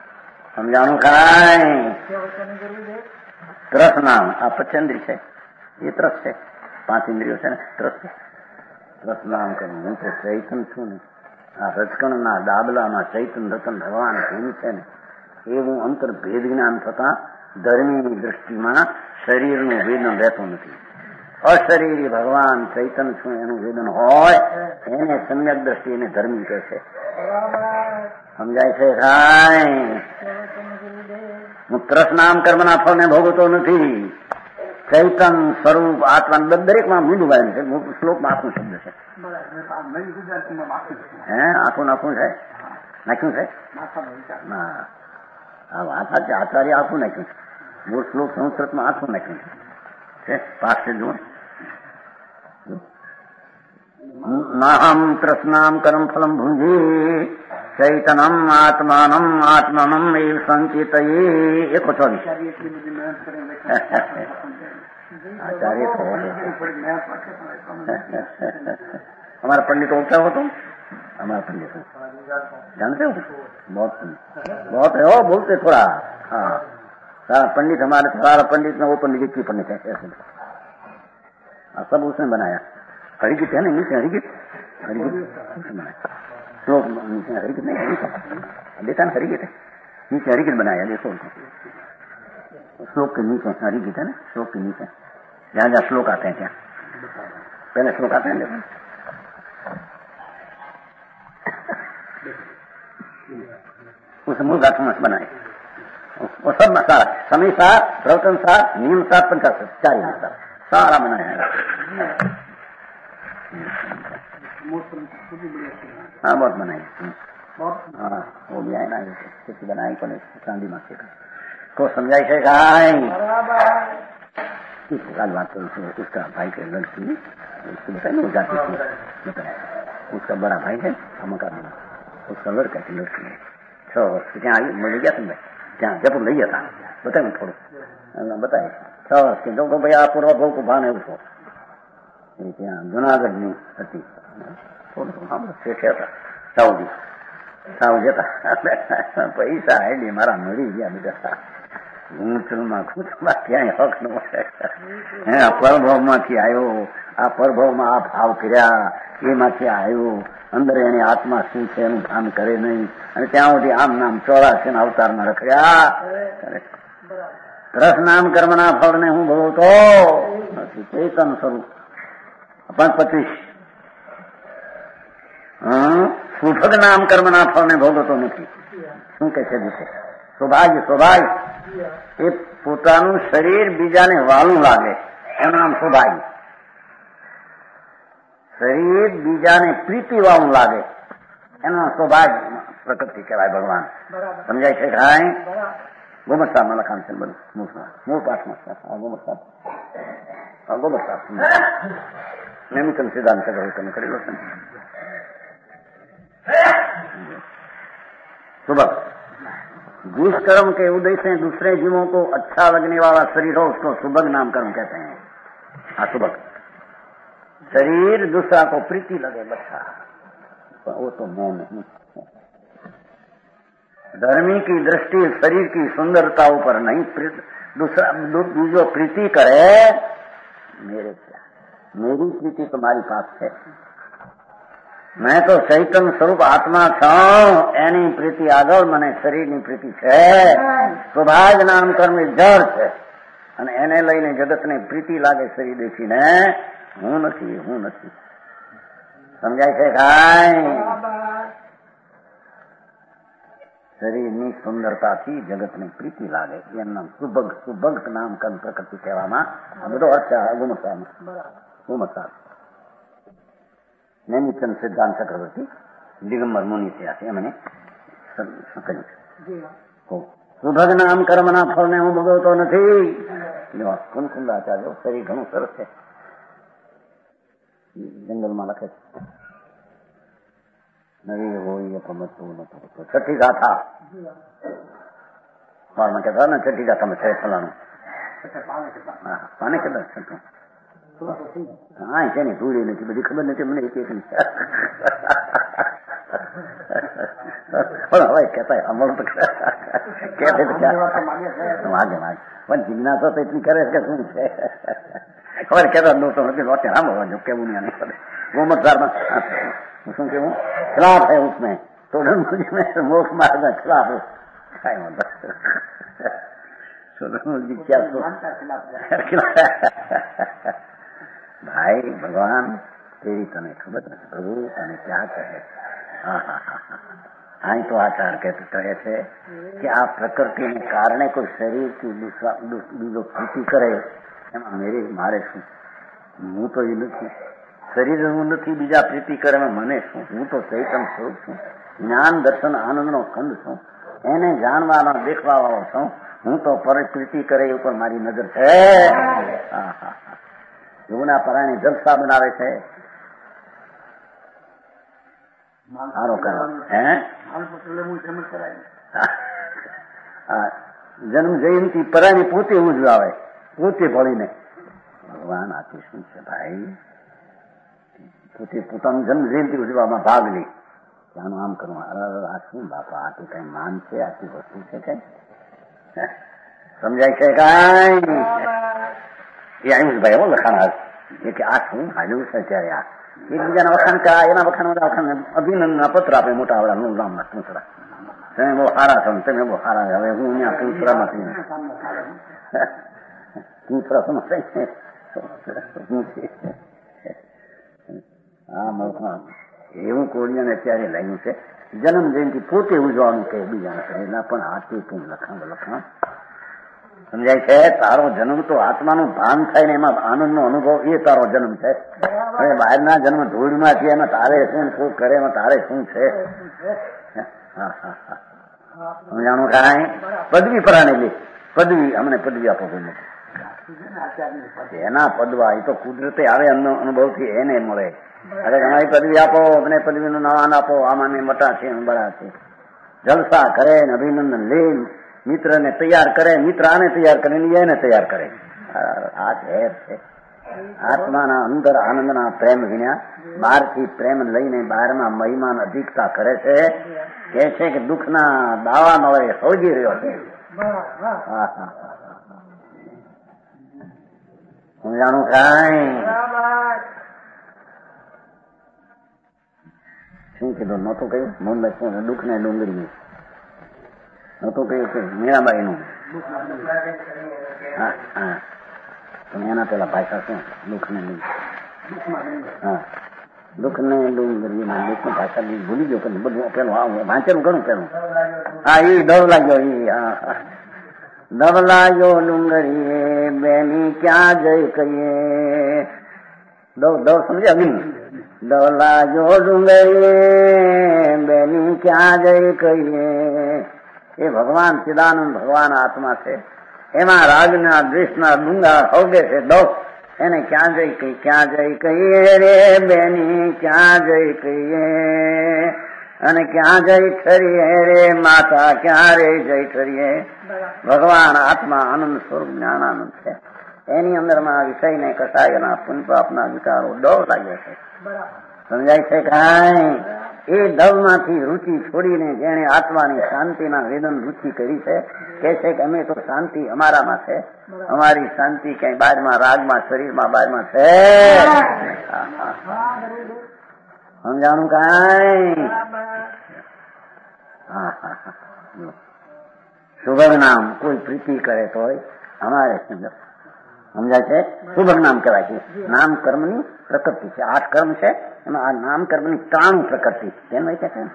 સમજાણું કાંઈ? ત્રસનામ આ 5 ઇન્દ્રિય છે. એ ત્રસ છે. 5 ઇન્દ્રિયો છે ને, ત્રસ છે. ત્રસ નામ કરું હું તો ચૈતન છું ને, આ રજકણના દાબલામાં ચૈતન રતન ભગવાન ભીમ છે ને, એવું અંતર ભેદ જ્ઞાન થતા ધર્મીની દ્રષ્ટિમાં શરીરનું વેદન રહેતું નથી. અશરીરી ભગવાન ચૈતન છું એનું વેદન હોય એને સમ્યક દ્રષ્ટિ એને ધર્મી કહે છે. સમજાય છે કાંઈ? હું ત્રસ નામ કર્મના ફળને ભોગવતો નથી. ચૈતન સ્વરૂપ આત્મા દરેકમાં મીંડું વાળેલું છે. શ્લોકમાં આખું શબ્દ છે. હે આખું નાખું છે, નાખ્યું છે. આ વાત આચાર્ય આખું નાખ્યું છે. મૂળ શ્લોક સંસ્કૃતમાં આખું નાખ્યું છે. પાસ છે જુઓ. નાહમ ત્રસ્નામ કર્મ ફલમ ભુંજી ચૈતનમ આત્માનમ આત્મનમ એવ સંચિતયે 124. आचार्य तो हमारा पंडित होता हो तुम, हमारा पंडित हो जानते हो, बहुत है वो बोलते थोड़ा. हाँ सारा पंडित हमारे, सारा पंडित में वो पंडित की पंडित है ऐसे. सब उसने बनाया. हरिगीत है ना, नीचे हरिगीत उसने बनाया. श्लोक नीचे हरिगीत नहीं, देता ना हरिगीत है, नीचे हरिगीत बनाया. देखो श्लोक के नीचे हरिगीत है ना, श्लोक के नीचे जहाँ जहाँ श्लोक आते हैं, क्या पहले श्लोक आते हैं. देखो उस मूल गाठ बनाए. वो सब सारा समय सार, प्रवचन सार, नियम सार, पंचाशत 4 सार सारा बनाया है. हाँ बहुत बनाई. हाँ वो भी है ना, खेती बनाई को चांदी माथे का को समझाई है गाय. बात करूँ उसका भाई के लड़की उसको बताया वो जाती थी, उसका बड़ा भाई है अमका, उसका लड़का की लड़की है 6 वर्ष की. ત્યાં આવી મળી ગયા તમે, ત્યાં જયપુર લઈ ગયા હતા, बताए થોડું बताए 6 વર્ષ की. જો ભાઈ આ પૂર્વ બહુ ભાન એવું છો એ ત્યાં જુનાગઢની હતી. થોડું શેઠે હતા સાઉદી જતા પૈસા આઈડી મારા મળી ગયા બધા. ઊંચમાં ખૂચમાં ક્યાંય હક ન મળે. આ પરભવમાંથી આવ્યો, આ પરભવમાં આ ભાવ કર્યા, એમાંથી આવ્યો. અંદર એની આત્મા શું છે એનું ભાન કરે નહીં, અને ત્યાં સુધી આમ નામ 84 અવતારમાં રખડ્યા. રસ નામ કર્મના ફળને હું ભોગવતો નથી. ચેતન સ્વરૂપ 25. સુભગ નામ કર્મના ફળને ભોગવતો નથી. શું કે છે દીશે? સૌભાગ્ય સૌભાગ્ય એ પોતાનું શરીર બીજાને વાલું લાગે એનું નામ સૌભાગ્ય. શરીર બીજાને પ્રીતિ વાળું લાગે એનું નામ સૌભાગ્ય પ્રકૃતિ કહેવાય. ભગવાન સમજાય છે કાંઈ? ગોમત સાહેબમાં લખાણ છે બધું મૂળ પાઠમાં. ગોમત સાહેબ નેમિકન સિદ્ધાંત તમે કરેલો છે. सुबह जिस कर्म के उदय से दूसरे जीवों को अच्छा लगने वाला शरीर हो उसको सुबह नाम कर्म कहते हैं. हाँ सुबह शरीर दूसरा को प्रीति लगे बच्चा, वो तो मैं नहीं. धर्मी की दृष्टि शरीर की सुंदरता ऊपर नहीं, दूसरा जो प्रीति करे मेरे क्या, मेरी प्रीति तुम्हारी पास है. मैं तो चैतन स्वरूप आत्मा છું, એની પ્રીતિ આગળ મને શરીરની પ્રીતિ છે. સ્વભાગ નામ કર્મ જળ છે અને એને લઈને જગતને પ્રીતિ લાગે શરીર દેખીને. હું નથી, હું નથી. સમજાય છે કાંઈ? શરીરની સુંદરતાથી જગતને પ્રીતિ લાગે એમ નામ સુભગ. સુભગ નામ કર્મ પ્રકૃતિ કહેવામાં આ બધો અર્થ ગુમતા. નૈમિત્તન સિદ્ધાંત ચક્રવર્તી દિગંબર મુનિ થયા છે એમને કહ્યું છે. સુભગ નામ કર્મના ફળને હું ભોગવતો નથી. કુંકુંદાચાર્ય શરીર ઘણું સરસ છે, જંગલમાં લખે છે. નવી હોય પમતું નથી. છઠ્ઠી ગાથા માં કહેતા ને, છઠ્ઠી ગાથામાં છે ફલાણું પાને કેટલા છઠ્ઠું. હા છે ને, ધૂળી નથી, બધી ખબર નથી મને. એક પણ હવે કહેતા અમારું તો કે માગે પણ જિજ્ઞાસા તો એટલી કરે કે શું છે ખબર કહેતા દોસ્તો નથી रोटे राम होगा जो केवू नहीं आने वो मत શું કેવું खिलाफ है उसमें तो मोक्ष मार्ग का खिलाफ है जी क्या भाई भगवान तेरी तने खबर नहीं प्रभु तने क्या कहे हाँ तो आचार कहते थे कि आप प्रकृति ने कारणे कोई शरीर की बीजो प्रीति करे मेरे मारे शू हूँ तो ये नहीं शरीर हूँ नहीं बीजा प्रीति करे मने शू हूँ तो चैतन स्वरूप छू ज्ञान दर्शन आनंद नो खंड छू એને જાણવાનો દેખવા વાળો છું હું તો પરિપ્રીતિ કરે ઉપર મારી નજર છે જૂના પરાણી જલસા બનાવે છે સારો કરો જન્મ જયંતિ પરાણી પોતે ઉજવાવે પોતે ભળીને ભગવાન આથી શું છે ભાઈ પોતે પોતાનું જન્મ જયંતિ ઉજવવામાં ભાગ લે આનું આમ કરવું આ શું બાપા આટલું કઈ માન છે આટલી વસ્તુ છે કઈ સમજાય છે કઈ એ આયુષભાઈ એવો લખાણ કે આ શું હાલ્યું છે ત્યારે આ એકબીજાના વખાણ કરા એના વખાણ અભિનંદનના પત્ર આપે મોટા આવડા નું નામ ટૂંસરા તમે બહુ સારા છો તમે બહુ સારા હવે હું અહીંયા ટૂંસરામાંથી ટૂંસરા હા મળવા એવું કોળિયાને અત્યારે લાગ્યું છે જન્મ જયંતિ પોતે ઉજવાનું કે બીજાને કહેલા પણ આથી તું લખાણ સમજાય છે તારો જન્મ તો આત્માનું ભાન થાય ને એમાં આનંદનો અનુભવ એ તારો જન્મ છે હવે બહારના જન્મ ધૂળમાં છે એમાં તારે શું શું કરે એમાં તારે શું છે સમજાણું કાંઈ પદવી પરાને લે પદવી અમને પદવી આપો એના પદવા એ તો કુદરતે આવે અનુભવથી એને મળે અરે તમારી પદવી આપો મને પદવીનું નામ આપો આમાં મટા છે બળા છે જલસા કરે ને અભિનંદન લે મિત્રને તૈયાર કરે મિત્ર આને તૈયાર કરે એને તૈયાર કરે આ ઝેર છે આત્માના અંદર આનંદના પ્રેમ વિના બહારથી પ્રેમ લઈને બહારમાં મહિમાન અધિકતા કરે છે કે છે કે દુઃખના દાવા મળે સૌજી રહ્યો છે સમજાણું કાંઈ શું કીધું નહોતું કહ્યું મુંબઈ શું દુઃખ ને ડુંગળી નહોતું કહ્યું કે મીરાબાઈ નું હા હા પણ એના પેલા ભાષા શું દુઃખ ને હા દુઃખ ને ડુંગળી દુઃખ ભાષા ભૂલી ગયો કે બધું પેલું વાંચેલું ઘણું પેલું હા એ ડર લાગ્યો એ હા ડર લાગ્યો ડુંગળીએ બેની ક્યાં જઈ કહીએ દવ સમજે અભિન ડોલાજો ડુંગરીએ બેની ક્યાં જઈ કહીએ એ ભગવાન ચિદાનંદ ભગવાન આત્મા છે એમાં રાગના દ્વેષના ડુંગા હોગે છે દવ એને ક્યાં જઈ કહીએ રે બેની ક્યાં જઈ કહીએ અને ક્યાં જઈ ઠરીએ રે માતા ક્યાં રે જઈ ઠરીએ ભગવાન આત્મા આનંદ સ્વરૂપ જ્ઞાનાનંદ છે એની અંદરમાં વિષયને કસાયના પુનપાપના વિકારો ડર લાગે છે સમજાય છે કાંઈ એ દવમાંથી રુચિ છોડીને જેને આત્માની શાંતિના વેદન રુચિ કરી છે કે છે કે અમે તો શાંતિ અમારામાં છે અમારી શાંતિ ક્યાંય બહારમાં રાગમાં શરીરમાં બહારમાં છે સમજાણું કાંઈ શુભ નામ કોઈ પ્રીતિ કરે તો અમારે સમજાય છે શુભ નામ કહેવાય છે નામ કર્મની પ્રકૃતિ છે 8 કર્મ છે એમાં આ નામ કર્મની 93 प्रकृति કેમ હોય છે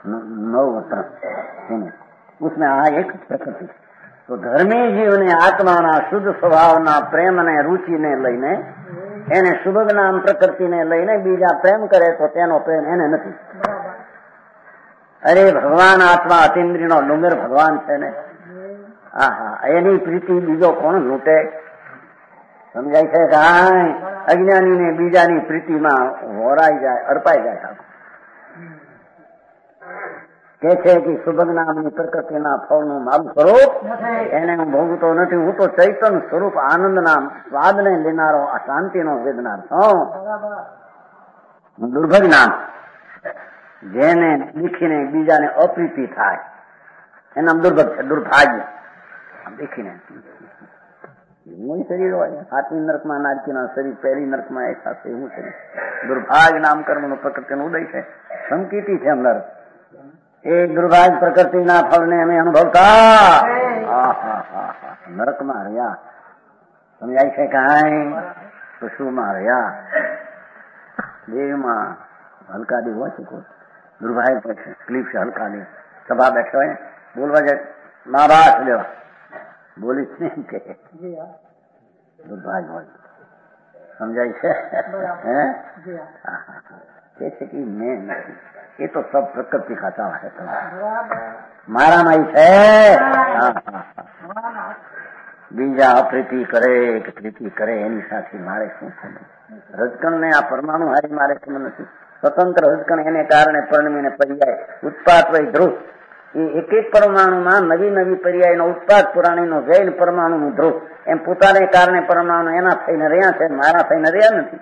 9 उसमें આ એક પ્રકૃતિ તો ધર્મી જીવને આત્માના શુદ્ધ સ્વભાવના પ્રેમ અને રુચિને લઈને એને શુભ નામ પ્રકૃતિને લઈને બીજા પ્રેમ કરે તો તેનો પ્રેમ એને નથી અરે ભગવાન આત્મા અતિન્દ્રિયનો ડુંગર ભગવાન છે ને હા એની પ્રીતિ બીજો કોણ લૂંટે સમજાય છે કાંઈ અજ્ઞાની ને બીજાની પ્રીતિમાં વોરાઈ જાય અડપાઈ જાય કે છે કે શુભ નામની પ્રકૃતિના ફળનું મારું સ્વરૂપ એને હું ભોગતો નથી હું તો ચૈતન્ય સ્વરૂપ આનંદના સ્વાદને લેનારો આ શાંતિનો વેદનાર છું દુર્ભગ નામ જેને દેખીને બીજાને અપ્રીતિ થાય એના દુર્ભગ છે દુર્ભાગ્ય દેખીને એવું શરીર હોય. સાતમી નરકમાં નારકીના શરીર, પહેલી નરકમાં એ થશે એવું શરીર. દુર્ભાગ્ય નામ કર્મનો પ્રકૃતિનો ઉદય છે, સંકિતી છે અંદર. એ દુર્ભાગ્ય પ્રકૃતિના ફળને અમે અનુભવતા નરકમાં રહ્યા. સમજાય છે કાંઈ? પશુમાં રહ્યા, દેહમાં હલકા દેહ હોય છે. દુર્ભાગ્ય છે, તકલીફ છે, હલકા દેહ. સભા બેઠો હોય બોલવા જાય, મા બાપ લેવા બોલીશ ને એમ કે દુર્ભાગ્ય હોય. સમજાય છે? હે છે કે મેં નથી, એ તો સબ પ્રકૃતિ ખાતા હે. મારામાં છે. બીજા અપ્રીતિ કરે કે પ્રીતિ કરે એની સાથે મારે શું સંબંધ? રજકણ ને આ પરમાણુ હારી મારે સંબંધ નથી. સ્વતંત્ર રજકણ એને કારણે પરણીને પર્યાય ઉત્પાદ વય ધ્રુવ. એ એક એક પરમાણુમાં નવી નવી પર્યાયનો ઉત્પાદ પુરાણીનો જૈન પરમાણુનું ધ્રુવ. એમ પોતાને કારણે પરમાણુ એના થઈને રહ્યા છે, મારા થઈને રહ્યા નથી.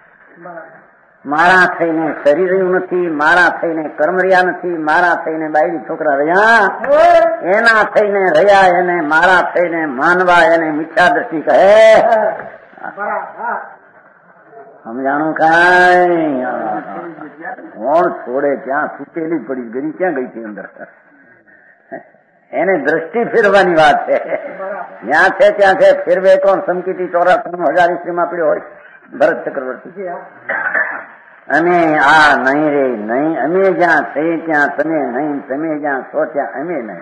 મારા થઈને શરીર રહ્યું નથી, મારા થઈને કર્મ રહ્યા નથી, મારા થઈને બાયડી છોકરા રહ્યા, એના થઈને રહ્યા. એને મારા થઈને માનવા એને મિથ્યા દ્રષ્ટિ કહે. સમજાણું કાંઈ? કોણ છોડે ક્યાં સુકેલી પડી ગઈ, ક્યાં ગઈ છે અંદર? એને દ્રષ્ટિ ફેરવાની વાત છે. જ્યાં છે ત્યાં છે, ફેરવે કોણ? સંકિતી 84,000 ઈસ્વીમાં પડ્યો હોય ભરત ચક્રવર્તી. અમે આ નહીં રે નહીં, અમે જ્યાં છે ત્યાં તમે નહીં, તમે જ્યાં છો ત્યાં અમે નહીં.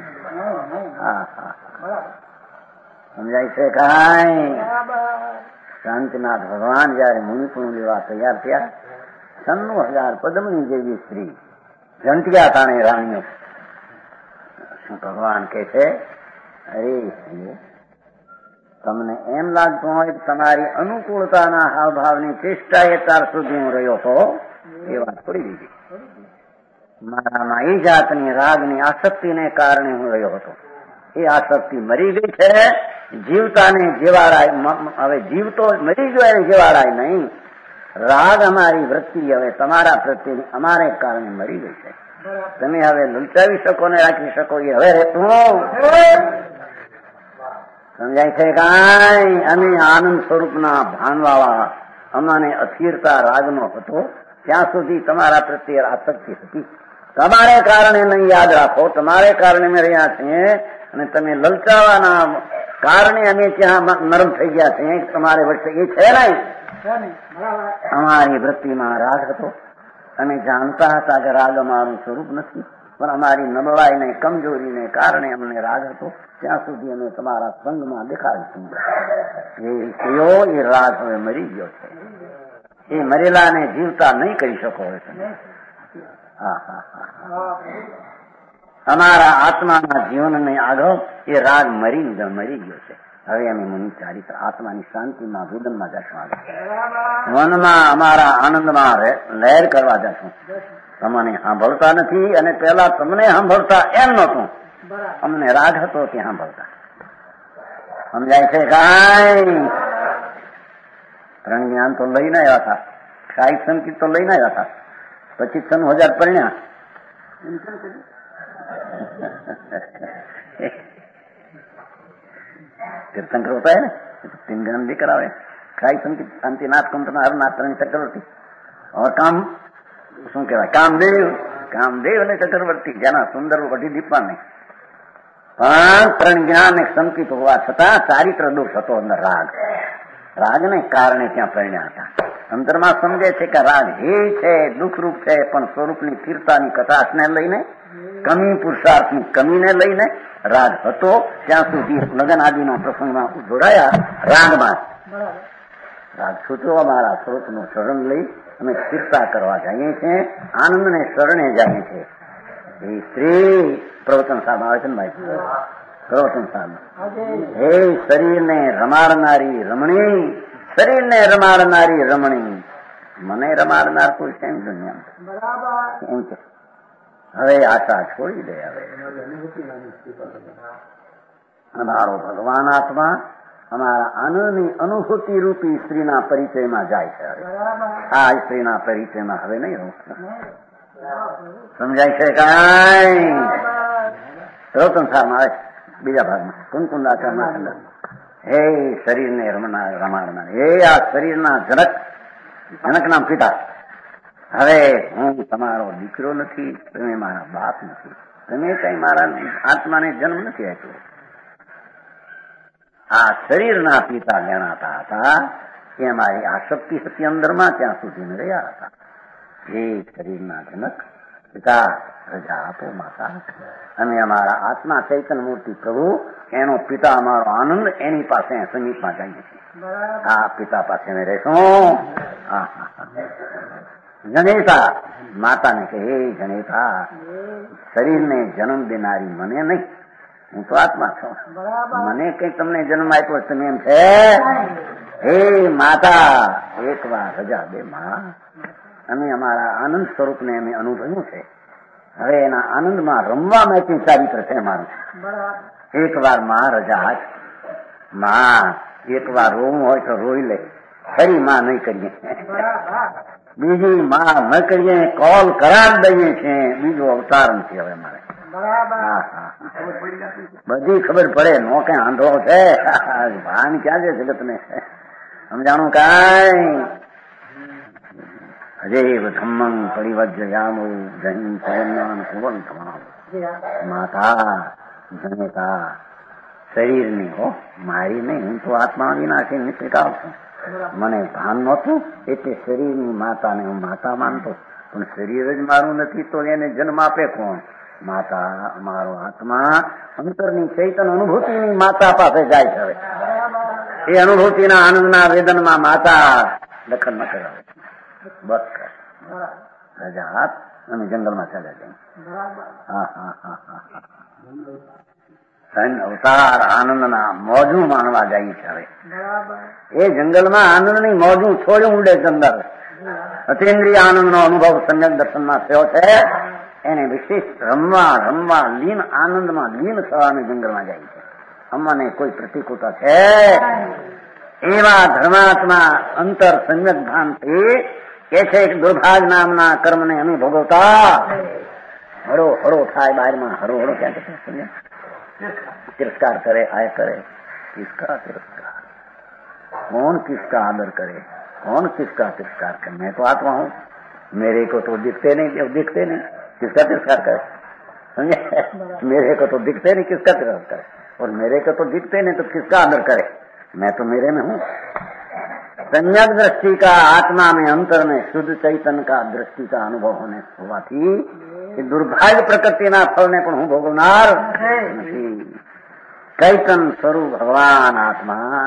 સમજાય છે કાંઈ? શાંતિનાથ ભગવાન જયારે મુનિપુણ લેવા તૈયાર થયા, 96,000 પદ્મની જેવી સ્ત્રી જંટિયા તાણે રાણીઓ. શું ભગવાન કે છે? અરે સ્ત્રીઓ, તમને એમ લાગતું હોય કે તમારી અનુકૂળતાના હાવભાવની ચેષ્ટા એ ત્યાર સુધી હું રહ્યો હતો, એ વાત છોડી દીધી. મારામાં એ જાતની રાગની આસક્તિને કારણે હું રહ્યો હતો. એ આસક્તિ મરી ગઈ છે. જીવતાને જેવાડાય, હવે જીવતો મરી ગયો એને જેવાડાય નહીં. રાગ અમારી વૃત્તિ હવે તમારા પ્રત્યેની અમારે કારણે મરી ગઈ છે. તમે હવે લલચાવી શકો ને રાખી શકો એ હવે રહેતું. સમજાય છે કાંઈ? અમે આનંદ સ્વરૂપના ભાનવાળા, અમાને અસ્થિરતા રાગનો હતો ત્યાં સુધી તમારા પ્રત્યે આસક્તિ હતી. તમારે કારણે નહીં, યાદ રાખો, તમારે કારણે અમે રહ્યા છીએ. અને તમે લલચાવાના કારણે અમે ત્યાં નરમ થઈ ગયા છીએ. તમારે વર્ષે એ છે નહીં. અમારી વૃત્તિમાં રાગ હતો. અમે જાણતા હતા કે રાગ અમારું સ્વરૂપ નથી, પણ અમારી નબળાઈને કમજોરીને કારણે અમને રાગ હતો. ત્યાં સુધી અમે તમારા સંગમાં દેખાડીશું. એ સ્ત્રીઓ, એ રાગ હવે મરી ગયો છે. એ મરેલાને જીવતા નહીં કરી શકો હવે તમે. અમારા આત્માના જીવનને આગળ એ રાગ મરી ગયો છે. હવે અમે મુનિ ચારિત્ર આત્માની શાંતિમાં ભૂદનમાં જશું. મનમાં અમારા આનંદમાં લહેર કરવા જશું. તમને સાંભળતા નથી, અને પેલા તમને સાંભળતા એમ નહોતું, અમને રાગ હતો કે સાંભળતા. સમજાય છે કાંઈ? ત્રણ જ્ઞાન તો લઈને આવ્યા હતા, સાહિબ સંકિત તો લઈને આવ્યા હતા, 25,000 પરિણ્યા. तीर्थंकर होता है ना, 3 जन्म भी करावे. खाई संकित शांतिनाथ कुंभनाथ हरनाथ त्रण चक्रवर्ती और શું કહેવાય કામદેવ અને ચક્રવર્તી જેના સુંદર વટી દીપા નહીં. પણ ત્રણ જ્ઞાન એક સંકિત હોવા છતાં ચારિત્ર દોષ હતો અંદર. રાગને કારણે ત્યાં પરિણ્યા હતા. અંતરમાં સમજે છે કે રાગ હે છે, દુઃખરૂપ છે, પણ સ્વરૂપની સ્થિરતાની કટાશને લઈને, કમી પુરુષાર્થની કમીને લઈને રાગ હતો. ત્યાં સુધી લગ્ન આદિના પ્રસંગમાં જોડાયા રાગમાં. રાગ છૂટો અમારા સ્વરૂપનું શરણ લઈ અમે સ્થિરતા કરવા જઈએ છીએ, આનંદને શરણે જઈએ છીએ. એ સ્ત્રી પ્રવચન સાહેબ આવે છે ને ભાઈ, પ્રવચન સાહેબ, હે શરીરને રમાડનારી રમણી, શરીરને રમાડનારી રમણી, મને રમાડનાર કોઈ છે દુનિયામાં એમ છે. હવે આશા છોડી દે. હવે અમારો ભગવાન આત્મા અમારા આનંદની અનુભૂતિ રૂપી સ્ત્રીના પરિચયમાં જાય છે. આ સ્ત્રીના પરિચયમાં હવે નહીં રહું. સમજાય છે કાંઈ? પ્રવચન સારમાં આવે બીજા ભાગમાં કુંકુંદાચારના હે શરીરને રમાડનાર, હે આ શરીરના જનકના પિતા, હવે હું તમારો દીકરો નથી, તમે મારા બાપ નથી, તમે કઈ મારા આત્માને જન્મ નથી આપ્યો. આ શરીરના પિતા ગણાતા હતા એ મારી આસક્તિ હતી અંદરમાં, ત્યાં સુધી રહ્યા હતા. એ શરીરના જનક પિતા, રજા આપો માતા. અમે અમારા આત્મા ચૈતન્ય મૂર્તિ પ્રભુ, એનો પિતા અમારો આનંદ, એની પાસે સમીપમાં જઈએ છીએ. આ પિતા પાસે અમે રહેશું. જનેતા માતાને કહે, હે જનેતા, શરીરને જન્મ દેનારી મને નહીં, હું તો આત્મા છું. મને કઈ તમને જન્મ આપ્યો તમે એમ છે? હે માતા, એક વાર રજા દે માં. અમે અમારા આનંદ સ્વરૂપને અમે અનુભવ્યું છે, હવે એના આનંદમાં રમવા માટે ચારિત્ર છે મારું. એક વાર માં રજા આપ. માં એક વાર રોવું હોય તો રોઈ લે, ખરી માં નહીં કરીએ, બીજી માં ન કરીએ, કોલ કરાર દઈએ છીએ, બીજો અવતાર નથી હવે મારે. બધી ખબર પડે, નો કઈ આંધળો છે, ભાન ક્યાં છે જગત ને સમજાણું કાંઈ. અજૈવ ધમ્મં પરિવજ્રયામો જૈન શરણ્યાન કુવન તમામ. માતા જનેતા શરીરની હો, મારી નહીં, હું તો આત્મા વિનાશી નિષ્કાળ છું. મને ભાન નહોતું એટલે શરીરની માતાને હું માતા માનતો, પણ શરીર જ મારું નથી તો એને જન્મ આપે કોણ? માતા. મારો આત્મા અંતરની ચૈતન્ય અનુભૂતિની માતા પાસે જાય છે. હવે એ અનુભૂતિના આનંદના વેદનમાં માતા દખલ ન કરાવે, બસ કર રજા હાથ અને જંગલમાં ચાલ્યા જાય. અવતાર આનંદના મોજું માણવા જાય છે. હવે એ જંગલમાં આનંદની મોજું છોડ્યું ઉડે અંદર. અતિન્દ્રિય આનંદનો અનુભવ સમ્યક દર્શનમાં થયો છે. એને વિશેષ રમવા લીન આનંદમાં લીન થવાને જંગલમાં જાય છે. અમને કોઈ પ્રતિકૂળતા છે? એવા ધર્માત્મા અંતર સમ્યક ભાનથી કે છે કે દુર્ભાગ નામના કર્મને અમે ભોગવતા હળો હળો થાય. બહારમાં હળો હળો ક્યાં સમજે? तिरस्कार करे, आय करे, किसका तिरस्कार? कौन किसका आदर करे, कौन किसका तिरस्कार करे? मैं तो आत्मा हूँ, मेरे को तो दिखते नहीं, किसका तिरस्कार करे? समझे? मेरे को तो दिखते नहीं, किसका तिरस्कार करे? और मेरे को तो दिखते नहीं तो किसका आदर करे? मैं तो मेरे में हूँ. सम्यक दृष्टि का आत्मा में अंतर में शुद्ध चैतन्य का दृष्टि का अनुभव होने होवाથી દુર્ભાગ્ય પ્રકૃતિના ફળને પણ હું ભોગવનાર નથી. ચૈતન સ્વરૂપ ભગવાન આત્મા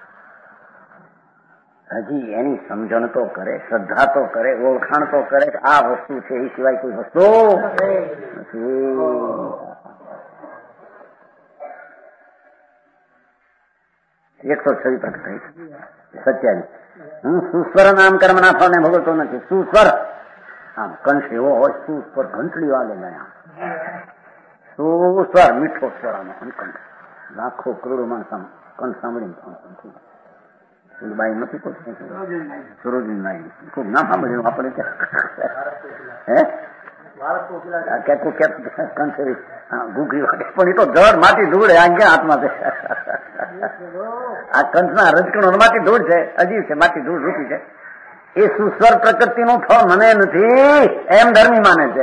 હજી એની સમજણ તો કરે, શ્રદ્ધા તો કરે, ઓળખાણ તો કરે કે આ વસ્તુ છે, એ સિવાય કોઈ વસ્તુ નથી. 126 પ્રકટ થઈ 27. હું સુસ્વર નામ કર્મના ફળને ભોગવતો નથી. સુસ્વર આમ કંઠ એવો હોય, સુસ્વર ઘંટડી વાલે ગયા. સુસ્વર મીઠો સ્વર આનો કંઠ, લાખો કરોડો માણસ કંઠ સાંભળીને બાઈ નથી કોઈ સરોજની બાઈ ખૂબ ના સાંભળ્યું આપણે કંઠ ઘૂઘરી વાગે, પણ એ તો જળ માંથી ધૂળ આ ક્યાં હાથમાં છે? આ કંઠના રજકણો માંથી ધૂળ છે, અજીબ છે, માટી ધૂળ રૂપી છે. એ સુસ્વર પ્રકૃતિનું ફળ મને નથી એમ ધર્મી માને છે.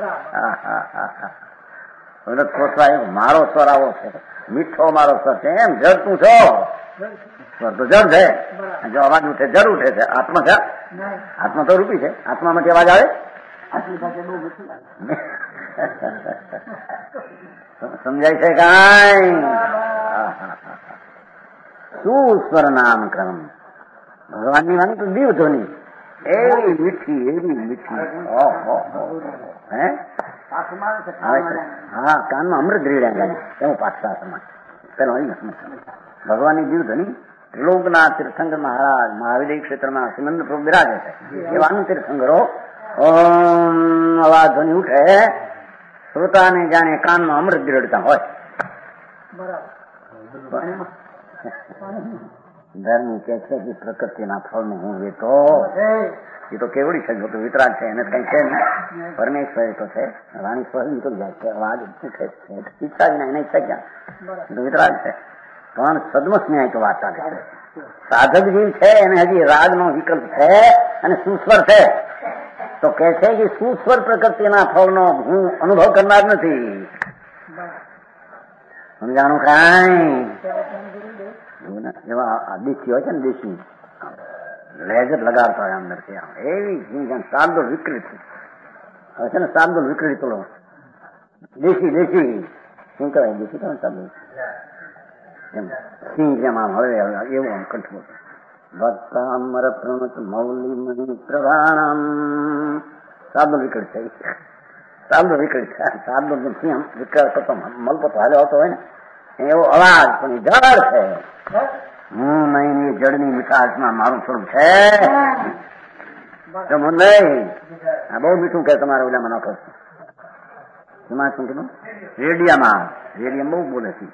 મારો સ્વર આવો છે, મીઠો મારો સ્વર છે, એમ જડ તું છો, સ્વર તો જડ છે, જો અવાજ ઉઠે જડ ઉઠે છે. આત્મા છે, આત્મા તો રૂપી છે, આત્મામાંથી અવાજ આવે. સમજાય છે કાંઈ? સુસ્વર નામ ક્રમ ભગવાનની વાણી તો દીવ ધોની એવી મીઠી હા કાનમાં અમૃત રેડ્યા એવું પાઠશાસ્ત્રમાં પેલો ભગવાનની દીવ ધોની ત્રિલોકના તીર્થંકર મહારાજ મહાવિદ્ય ક્ષેત્રમાં સિમંદ પ્રભુ બિરાજે છે. એવાનું તીર્થંકરો અવાજ ધ્વનિ ઉઠે, શ્રોતાને જાણે કાનમાં અમૃત રેડતા હોય. ધર્મ કે છે કે પ્રકૃતિના ફળને હું વેતો, એ તો કેવડી છે, તો વિતરાગ છે, એને કઈ છે નહીં. પરમેશ્વર તો છે, રાણી સ્વર નીકળી જાય છે, અવાજ ઉઠે છે, ઈચ્છા વિના એને ઈચ્છા ક્યાં, તો વિતરાગ છે. પણ સદમસ્નેહ એક વાત ચાલે છે. સાધક જીવ છે એને હજી રાગનો વિકલ્પ છે અને સુસ્વર છે, તો કે છે કે સુસ્વર પ્રકૃતિના ફળનો હું અનુભવ કરનાર નથી. સમજાણું કાંઈ? એવા દેશી હોય છે ને, દેશી લેજર લગાડતા હોય અંદર છે એવી શાર્દુલ વિકૃત હવે છે ને, શાર્દુલ વિકૃત પેલો દેશી શું કહેવાય? દેશી કહેવાય શાર્દુલ એમ સિંહ જેમ આમ હવે એવું આમ કંઠવું ભક્તામર પ્રણત મૌલી મની પ્રધાનમ શાર્દુલ વિકૃત છે. શાર્દુલ વિકૃત છે. શાર્દુલ સિંહ વિકૃત કરતો મલપતો હાલ્યો આવતો હોય ને એવો અવાજ, પણ જળ છે. હું નહીં જળની મીઠાશમાં મારું સ્વરૂપ છે. આ બહુ મીઠું કે તમારે ઓલામાં નાખો એમાં શું કીધું? રેડિયમ બહુ બોલે છે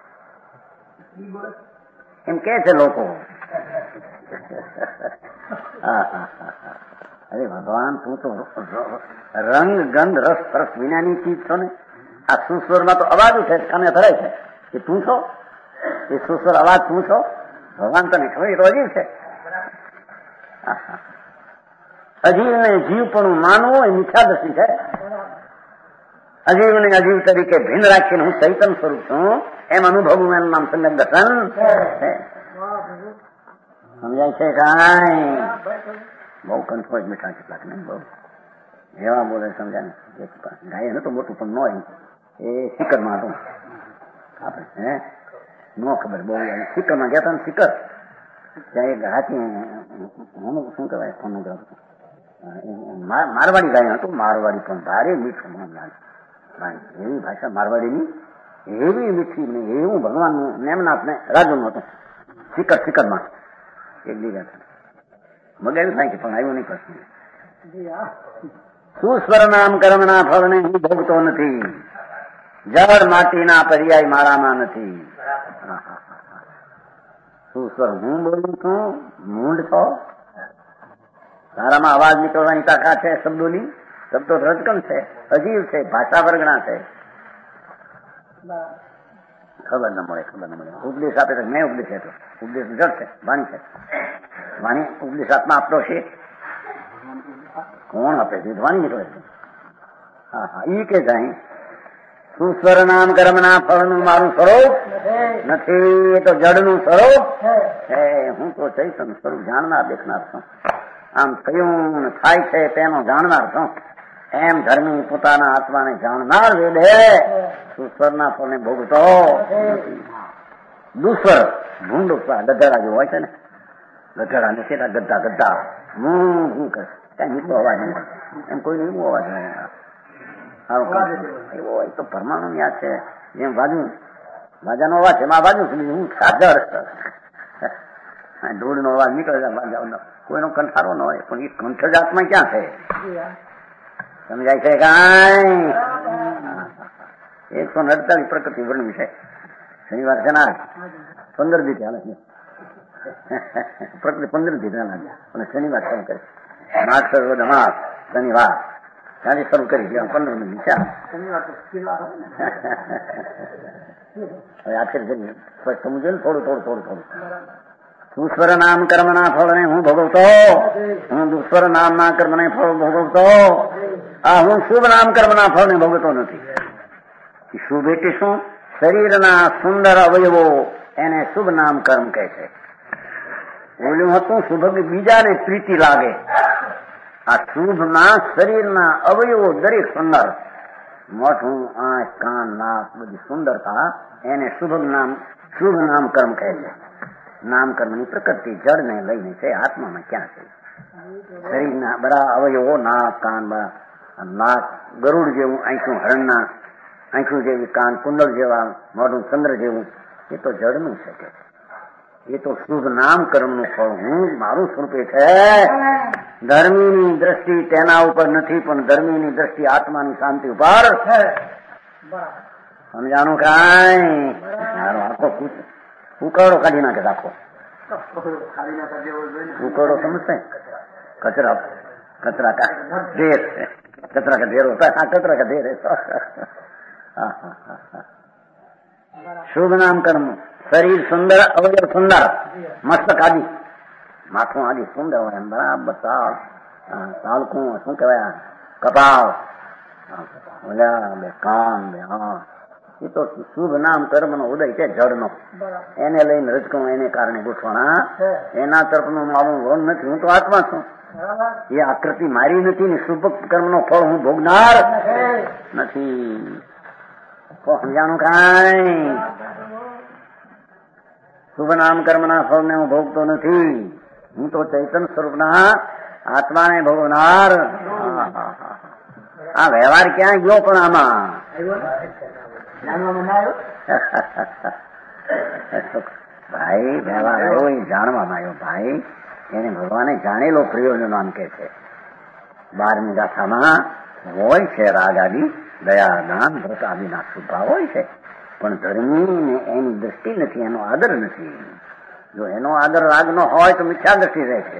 એમ કે છે લોકો. અરે ભગવાન, તું તો રંગ ગંધ રસ પરસ વિનાની ચીજ છો ને. આ સુસ્વરમાં તો અવાજ ઉઠે કાને ધરાય છે કે તું છો, એ સુસ્વર અવાજ તું છો. ભગવાન તને ખબર એ તો અજીવ છે. અજીવને જીવપણું માનવું એ મિથ્યાદર્શી છે. અજીવને અજીવ તરીકે ભિન્ન રાખીને હું ચૈતન સ્વરૂપ છું એમ અનુભવવું એનું નામ સંગત દર્શન છે. સમજાય છે કાંઈ? બહુ કંઠોજ મીઠા કેટલાક ને બહુ એવા બોલે સમજાય ને. ગાય નતું મોટું પણ ન એ સિકરમાં હતું આપણે નો ખબર બહુ. સિકરમાં ગયા હતા ને, સિકર ત્યાં એક હાથી શું કહેવાય મારવાડી ગાય હતું. મારવાડી પણ ભારે મીઠું એવી ભાષા મારવાડીની એવી મીઠી ને એવું ભગવાનનું નેમનાથ ને રાજુનું હતું. સિકરમાં એક બીજા મગાવી થાય કે પણ આવ્યું નહીં પ્રશ્ન. સુસ્વર નામ કર્મના ફળને હું ભોગતો નથી. જળ માટીના પર્યાય મારામાં નથી. સુસ્વર હું બોલું છું, મૂંડ છો. તારામાં અવાજ નીકળવાની તાકાત છે શબ્દોની. શબ્દો રજકમ છે, અજીવ છે, ભાષા વર્ગણા છે. ખબર ન મળે. ઉપદેશ આપે તો મેં ઉપદેશ આપ્યો. ઉપદેશ જળ છે, વાણી છે. વાણી ઉપદેશ આત્મા આપતો છે. કોણ આપે છે? વાણી નીકળે છે. ઈ કે જાય સુસ્વર નામ કર્મના ફળનું મારું સ્વરૂપ નથી. એ તો જડનું સ્વરૂપ છે. હું તો ચૈતન્ય સ્વરૂપ જાણનાર દેખનાર છું. આમ થયું થાય છે તેનો જાણનાર છું. એમ ધર્મી પોતાના આત્માને જાણનાર વેદે સુસ્વરના ફળને ભોગતો નથી. દુસ્વર ભૂંડું ગધેડા જેવું હોય છે ને, ગધેડા ને સેટા ગધા હું કરે કઈ મીઠો અવાજ નહીં એમ કોઈ એવું અવાજ નહીં. એવો હોય તો પરમાણુ યાદ છે. જેમ વાજાનો અવાજ છે એમાં વાજુ હું સાદર ઢોળનો અવાજ નીકળે કોઈનો કંઠારો ન હોય, પણ એ કંઠ જ આત્મા ક્યાં છે? સમજાય છે કાંઈ? 148 પ્રકૃતિ વર્ણવી છે. શનિવાર છે ના 15 દી ચાલે છે. પ્રકૃતિ 15 દી ચાલે અને શનિવાર શરૂ કરે. માગ માસ શનિવાર ત્યાંથી શરૂ કરી દે. 15 મિનિટ ચાલે. હવે આખરે જઈએ સમજો ને થોડું. સુસ્વર નામ કર્મના ફળને હું ભોગવતો. હું દુસ્વર નામના કર્મને ફળ ભોગવતો. હું શુભ નામ કર્મના ફળને ભોગવતો નથી. શુભ એટલે શું? શરીરના સુંદર અવયવો એને શુભ નામ કર્મ કહે છે. ઓલું હતું શુભ બીજાને પ્રીતિ લાગે. આ શુભમાં શરીરના અવયવો દરેક સુંદર, મોઢું, આંખ, કાન, નાક બધી સુંદરતા એને શુભ નામ કર્મ કહે છે. નામકર્મની પ્રકૃતિ જળને લઈને છે. આત્મામાં ક્યાં છે? શરીરના બધા અવયવો નાક, કાન, નાક ગરુડ જેવું, આંખું હરણના આંખું જેવી, કાન કુંડળ જેવા, મોઢું ચંદ્ર જેવું, એ તો જળનું છે. એ તો શુભ નામ કર્મનું ફળ હું મારું સ્વરૂપે છે. ધર્મીની દ્રષ્ટિ તેના ઉપર નથી, પણ ધર્મીની દ્રષ્ટિ આત્માની શાંતિ ઉપર. સમજાણું કાંઈ? આખો ઉકરડો કાઢી નાખે. આખો ઉકરડો સમજશે? કચરા કા ઢેર, કચરા કા ઢેર હોતા. हाँ कचरा का ढेर है. शुभ नाम कर्म શરીર સુંદર, અવયવ સુંદર, મસ્તક આદિ, માથું આદિ સુંદર હોય, બરાબર તાલકું શું કહેવાય, કપાળ, ઓલા બે કાન, બે હા, એ તો શુભ નામ કર્મનો ઉદય છે જળનો. એને લઈને રજકણું એને કારણે ગોઠવાના, એના તરફનું મારું વન નથી. હું તો આત્મા છું. એ આકૃતિ મારી નથી ને શુભ કર્મનો ફળ હું ભોગનાર નથી. તો સમજાણું કાંઈ? શુભ નામ કર્મના ફળને હું ભોગતો નથી. હું તો ચૈતન સ્વરૂપના આત્માને ભોગવનાર. આ વ્યવહાર ક્યાં ગયો પણ આમાં? ભાઈ વ્યવહાર આવ્યો એ જાણવામાં આવ્યો. ભાઈ એને ભગવાને જાણેલો પ્રયોજન કે છે. 12મી ગાથામાં હોય છે રાગ આદિ, દયા, દાન, વ્રત આદિના સ્વભાવ હોય છે, પણ ધર્મીને એની દ્રષ્ટિ નથી, એનો આદર નથી. જો એનો આદર રાગનો હોય તો મિથ્યા દ્રષ્ટિ રહે છે.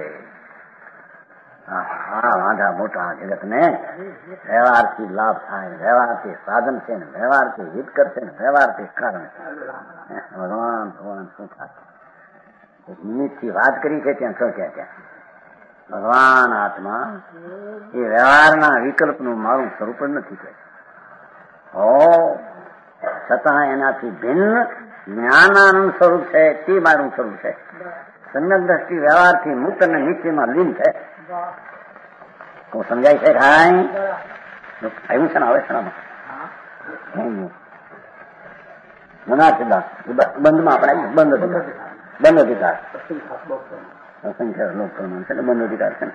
હા, વાંધા મોટા જગતને વ્યવહારથી લાભ થાય, વ્યવહારથી સાધન છે ને વ્યવહારથી હિત કરશે ને વ્યવહારથી કારણ છે. ભગવાન શું થાય? નિમિત્તથી વાત કરી છે ત્યાં શું ક્યાં ત્યાં ભગવાન આત્મા એ વ્યવહારના વિકલ્પનું મારું સ્વરૂપ જ નથી કે છતાં એનાથી ભિન્ન જ્ઞાનાનંદ સ્વરૂપ છે તે મારું સ્વરૂપ છે. સમ્યક દ્રષ્ટિ વ્યવહારથી મુક્ત અને નિશ્ચયમાં લીન છે. હું સમજાય છે કાંઈ? આવ્યું છે ને હવે શણામાં મના સિદ્ધાંત બંધમાં આપણે બંધ અધિકાર અસંખ્ય લોક પ્રમાણ છે ને બંધ અધિકાર છે ને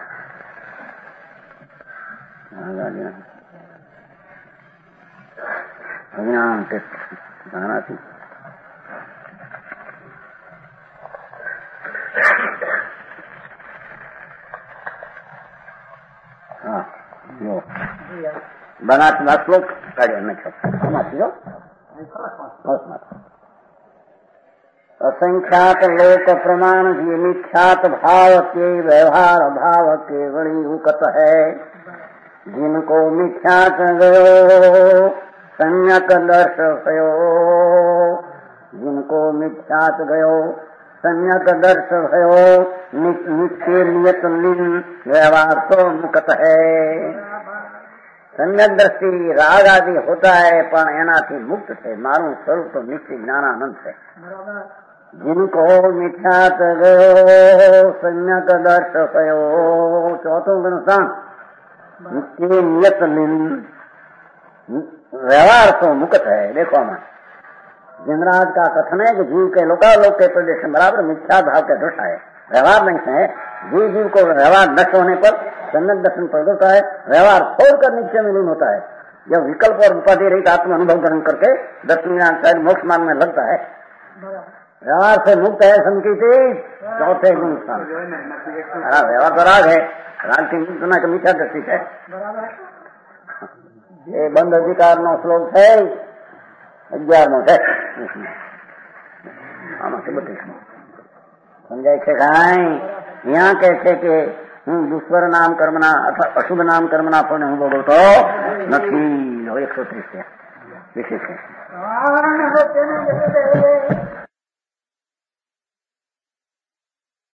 અજ્ઞાન ધારણાથી હા જો બનાતના શ્લોક કાઢ્યો નથી असंख्यात लोक प्रमाण भी मिथ्यात भाव के व्यवहार भाव केवली हुकत है. जिनको मिथ्यात गयो सम्यक दर्श भयो, जिनको मिथ्यात गयो सम्यक दर्श भयो, नित्य नियत लीन व्यवहार तो मुक्त है. सम्यक दृष्टि राग आदि होता है पण एनाथी मुक्त है. मारू स्वरूप तो नित्य ज्ञानानंद है. जिनको मिथ्यात गयो सम्यक दर्श भयो. चौथों गुणस्थान नित्य नियत लीन व्यवहार तो मुक्त है. देखो हमारा जिनराज का कथन है कि जीव के लोकालोक के प्रदेश में बराबर मिथ्या भाव के दृष्ट है, व्यवहार नहीं है. जीव को व्यवहार नष्ट होने पर सम्यक दर्शन प्रकट होता है, व्यवहार छोड़कर नित्य में लीन होता है. जब विकल्प और उपाधि रहित आत्म अनुभव ग्रहण करके दर्शन मोक्ष मार्ग में लगता है. व्यवहार से मुक्त है संकीर्ति. चौथे गुण स्थान व्यवहार तो राग है, राग की मुक्त होना तो मिथ्या दृष्टि है. ये बंध अधिकार नो श्लोक है 11 છે. આમાં 32 સમજાય છે કાંઈ? यहाँ કહે છે કે હું દુષ્વર નામ કર્મના અથવા અશુભ નામ કર્મના ફળને હું ભોગવતો નથી. 130 વિશેષ છે.